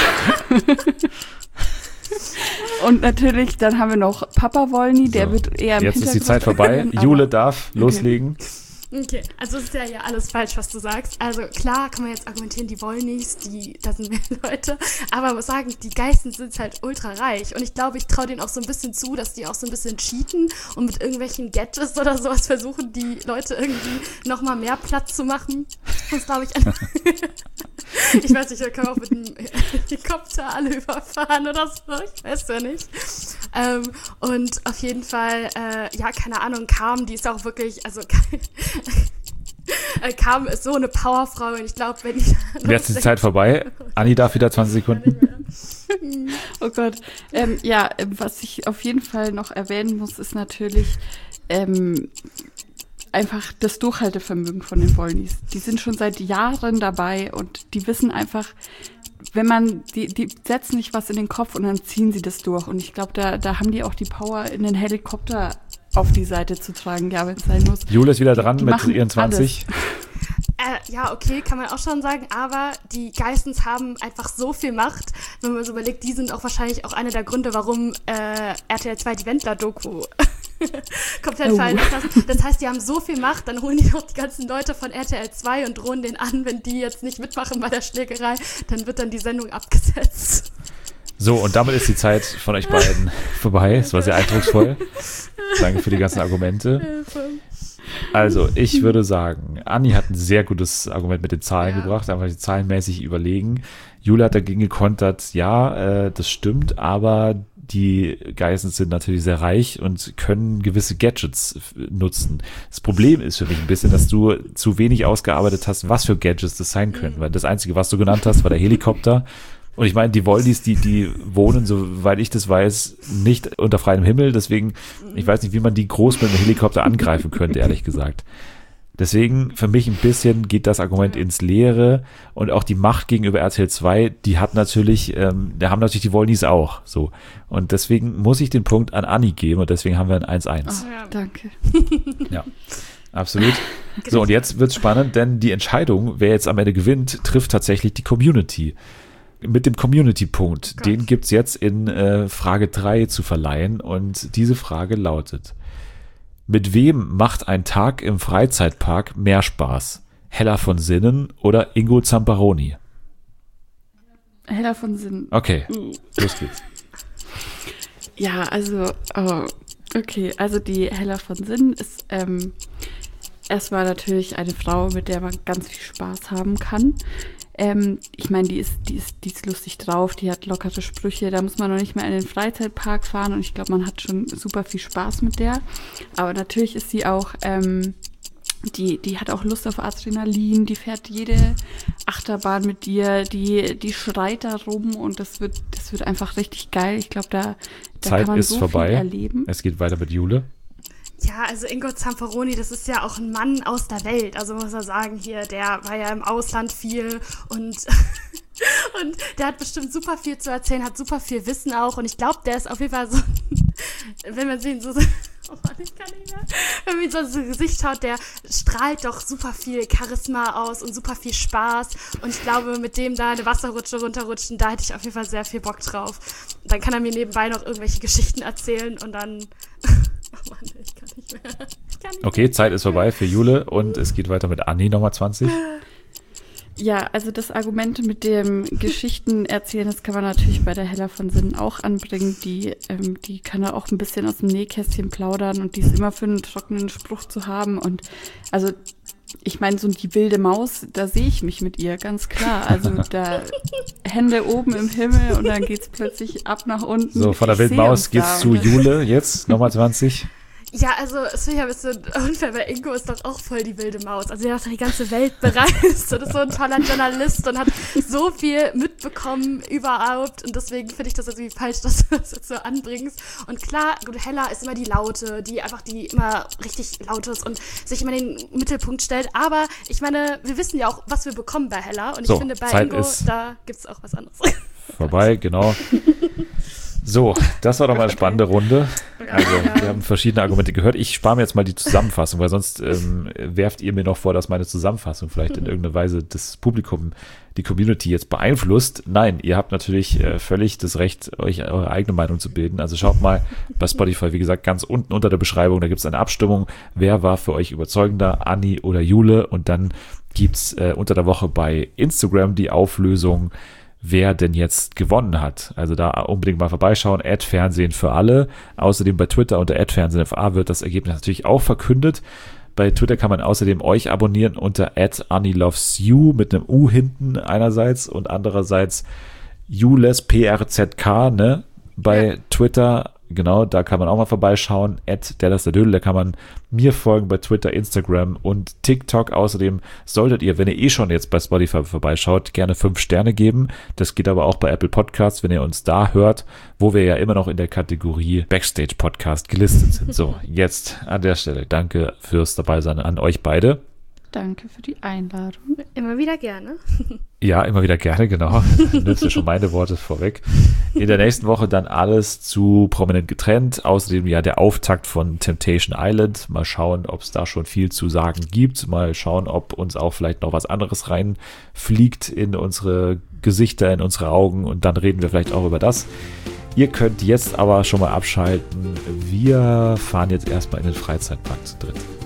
Und natürlich, dann haben wir noch Papa Wollny, der wird eher im Jetzt Hintergrund ist die Zeit vorbei. Jule darf loslegen. Okay, also es ist ja alles falsch, was du sagst. Also klar kann man jetzt argumentieren, die Wollnys, da sind mehr Leute. Aber man muss sagen, die Geißen sind halt ultra reich. Und ich glaube, ich traue denen auch so ein bisschen zu, dass die auch so ein bisschen cheaten und mit irgendwelchen Gadgets oder sowas versuchen, die Leute irgendwie nochmal mehr Platz zu machen. Das glaube ich. Ich weiß nicht, da können wir auch mit einem Helikopter alle überfahren oder so. Ich weiß ja nicht. Und auf jeden Fall, ja, keine Ahnung, Carmen, die ist auch wirklich, also Carmen ist so eine Powerfrau und ich glaube, wenn ich... Jetzt ist die Zeit vorbei. Anni darf wieder 20 Sekunden. Oh Gott. Ja, was ich auf jeden Fall noch erwähnen muss, ist natürlich einfach das Durchhaltevermögen von den Wollnys. Die sind schon seit Jahren dabei und die wissen einfach, wenn man, die setzen sich was in den Kopf und dann ziehen sie das durch. Und ich glaube, da haben die auch die Power, in den Helikopter auf die Seite zu tragen, ja, wenn es sein muss. Jule ist wieder dran mit ihren 20. Ja, okay, kann man auch schon sagen, aber die Geissens haben einfach so viel Macht, wenn man so überlegt, die sind auch wahrscheinlich auch einer der Gründe, warum RTL 2 die Wendler-Doku komplett fallen lassen. Das heißt, die haben so viel Macht, dann holen die noch die ganzen Leute von RTL 2 und drohen denen an, wenn die jetzt nicht mitmachen bei der Schlägerei, dann wird dann die Sendung abgesetzt. So, und damit ist die Zeit von euch beiden vorbei. Es war sehr eindrucksvoll. Danke für die ganzen Argumente. Also, ich würde sagen, Anni hat ein sehr gutes Argument mit den Zahlen gebracht, einfach zahlenmäßig überlegen. Jule hat dagegen gekontert, ja, das stimmt, aber die Geissens sind natürlich sehr reich und können gewisse Gadgets nutzen. Das Problem ist für mich ein bisschen, dass du zu wenig ausgearbeitet hast, was für Gadgets das sein können, weil das Einzige, was du genannt hast, war der Helikopter. Und ich meine, die Wollnys, die wohnen, soweit ich das weiß, nicht unter freiem Himmel. Deswegen, ich weiß nicht, wie man die groß mit einem Helikopter angreifen könnte, ehrlich gesagt. Deswegen, für mich ein bisschen geht das Argument ins Leere. Und auch die Macht gegenüber RTL 2, die haben natürlich die Wollnys auch. So. Und deswegen muss ich den Punkt an Anni geben. Und deswegen haben wir ein 1-1. Oh, danke. Ja, absolut. So, und jetzt wird's spannend, denn die Entscheidung, wer jetzt am Ende gewinnt, trifft tatsächlich die Community. Mit dem Community-Punkt, den gibt's jetzt in Frage 3 zu verleihen und diese Frage lautet: Mit wem macht ein Tag im Freizeitpark mehr Spaß? Hella von Sinnen oder Ingo Zamparoni? Hella von Sinnen. Okay, los geht's. Ja, also, okay, also die Hella von Sinnen ist erstmal natürlich eine Frau, mit der man ganz viel Spaß haben kann. Ich meine, die ist lustig drauf, die hat lockere Sprüche, da muss man noch nicht mehr in den Freizeitpark fahren und ich glaube, man hat schon super viel Spaß mit der. Aber natürlich ist sie auch, die hat auch Lust auf Adrenalin, die fährt jede Achterbahn mit dir, die schreit da rum und das wird einfach richtig geil. Ich glaube, da Zeit kann man ist so vorbei. viel erleben. Es geht weiter mit Jule. Ja, also Ingo Zamparoni, das ist ja auch ein Mann aus der Welt. Also muss man sagen, hier, der war ja im Ausland viel und der hat bestimmt super viel zu erzählen, hat super viel Wissen auch. Und ich glaube, der ist auf jeden Fall so, wenn man ihn so, oh Mann, ich kann nicht mehr. Wenn man ihn so ins Gesicht schaut, der strahlt doch super viel Charisma aus und super viel Spaß. Und ich glaube, mit dem da eine Wasserrutsche runterrutschen, da hätte ich auf jeden Fall sehr viel Bock drauf. Dann kann er mir nebenbei noch irgendwelche Geschichten erzählen und dann... Oh Mann, ich kann nicht mehr. Okay, Zeit ist vorbei für Jule und es geht weiter mit Anni, Nummer 20. Ja, also das Argument mit dem Geschichten erzählen, das kann man natürlich bei der Hella von Sinnen auch anbringen. Die kann da auch ein bisschen aus dem Nähkästchen plaudern und die ist immer für einen trockenen Spruch zu haben. Und also ich meine, so die wilde Maus, da sehe ich mich mit ihr, ganz klar. Also da Hände oben im Himmel und dann geht's plötzlich ab nach unten. So, von der wilden Maus geht's zu Jule, jetzt, Nummer 20. Ja, also es finde ich ein bisschen unfair, weil Ingo ist doch auch voll die wilde Maus. Also er hat doch die ganze Welt bereist und ist so ein toller Journalist und hat so viel mitbekommen überhaupt. Und deswegen finde ich das irgendwie falsch, dass du das jetzt so anbringst. Und klar, gut, Hella ist immer die Laute, die immer richtig laut ist und sich immer in den Mittelpunkt stellt. Aber ich meine, wir wissen ja auch, was wir bekommen bei Hella. Und ich finde, bei Zeit Ingo, da gibt es auch was anderes. Vorbei, genau. So, das war doch mal eine spannende Runde. Also, wir haben verschiedene Argumente gehört. Ich spare mir jetzt mal die Zusammenfassung, weil sonst werft ihr mir noch vor, dass meine Zusammenfassung vielleicht in irgendeiner Weise das Publikum, die Community jetzt beeinflusst. Nein, ihr habt natürlich völlig das Recht, euch eure eigene Meinung zu bilden. Also schaut mal bei Spotify, wie gesagt, ganz unten unter der Beschreibung, da gibt es eine Abstimmung. Wer war für euch überzeugender, Anni oder Jule? Und dann gibt es unter der Woche bei Instagram die Auflösung, wer denn jetzt gewonnen hat. Also da unbedingt mal vorbeischauen, @Fernsehen für alle. Außerdem bei Twitter unter @FernsehenFA wird das Ergebnis natürlich auch verkündet. Bei Twitter kann man außerdem euch abonnieren unter @AnniLovesYou mit einem U hinten einerseits und andererseits JulesPRZK, ne? Bei Twitter, genau, da kann man auch mal vorbeischauen. @derlasderdödel, da kann man mir folgen bei Twitter, Instagram und TikTok. Außerdem solltet ihr, wenn ihr schon jetzt bei Spotify vorbeischaut, gerne 5 Sterne geben. Das geht aber auch bei Apple Podcasts, wenn ihr uns da hört, wo wir ja immer noch in der Kategorie Backstage Podcast gelistet sind. So, jetzt an der Stelle danke fürs Dabeisein an euch beide. Danke für die Einladung. Immer wieder gerne. Ja, immer wieder gerne, genau. Nimmst du schon meine Worte vorweg. In der nächsten Woche dann alles zu Prominent getrennt. Außerdem ja der Auftakt von Temptation Island. Mal schauen, ob es da schon viel zu sagen gibt. Mal schauen, ob uns auch vielleicht noch was anderes reinfliegt in unsere Gesichter, in unsere Augen. Und dann reden wir vielleicht auch über das. Ihr könnt jetzt aber schon mal abschalten. Wir fahren jetzt erstmal in den Freizeitpark zu dritt.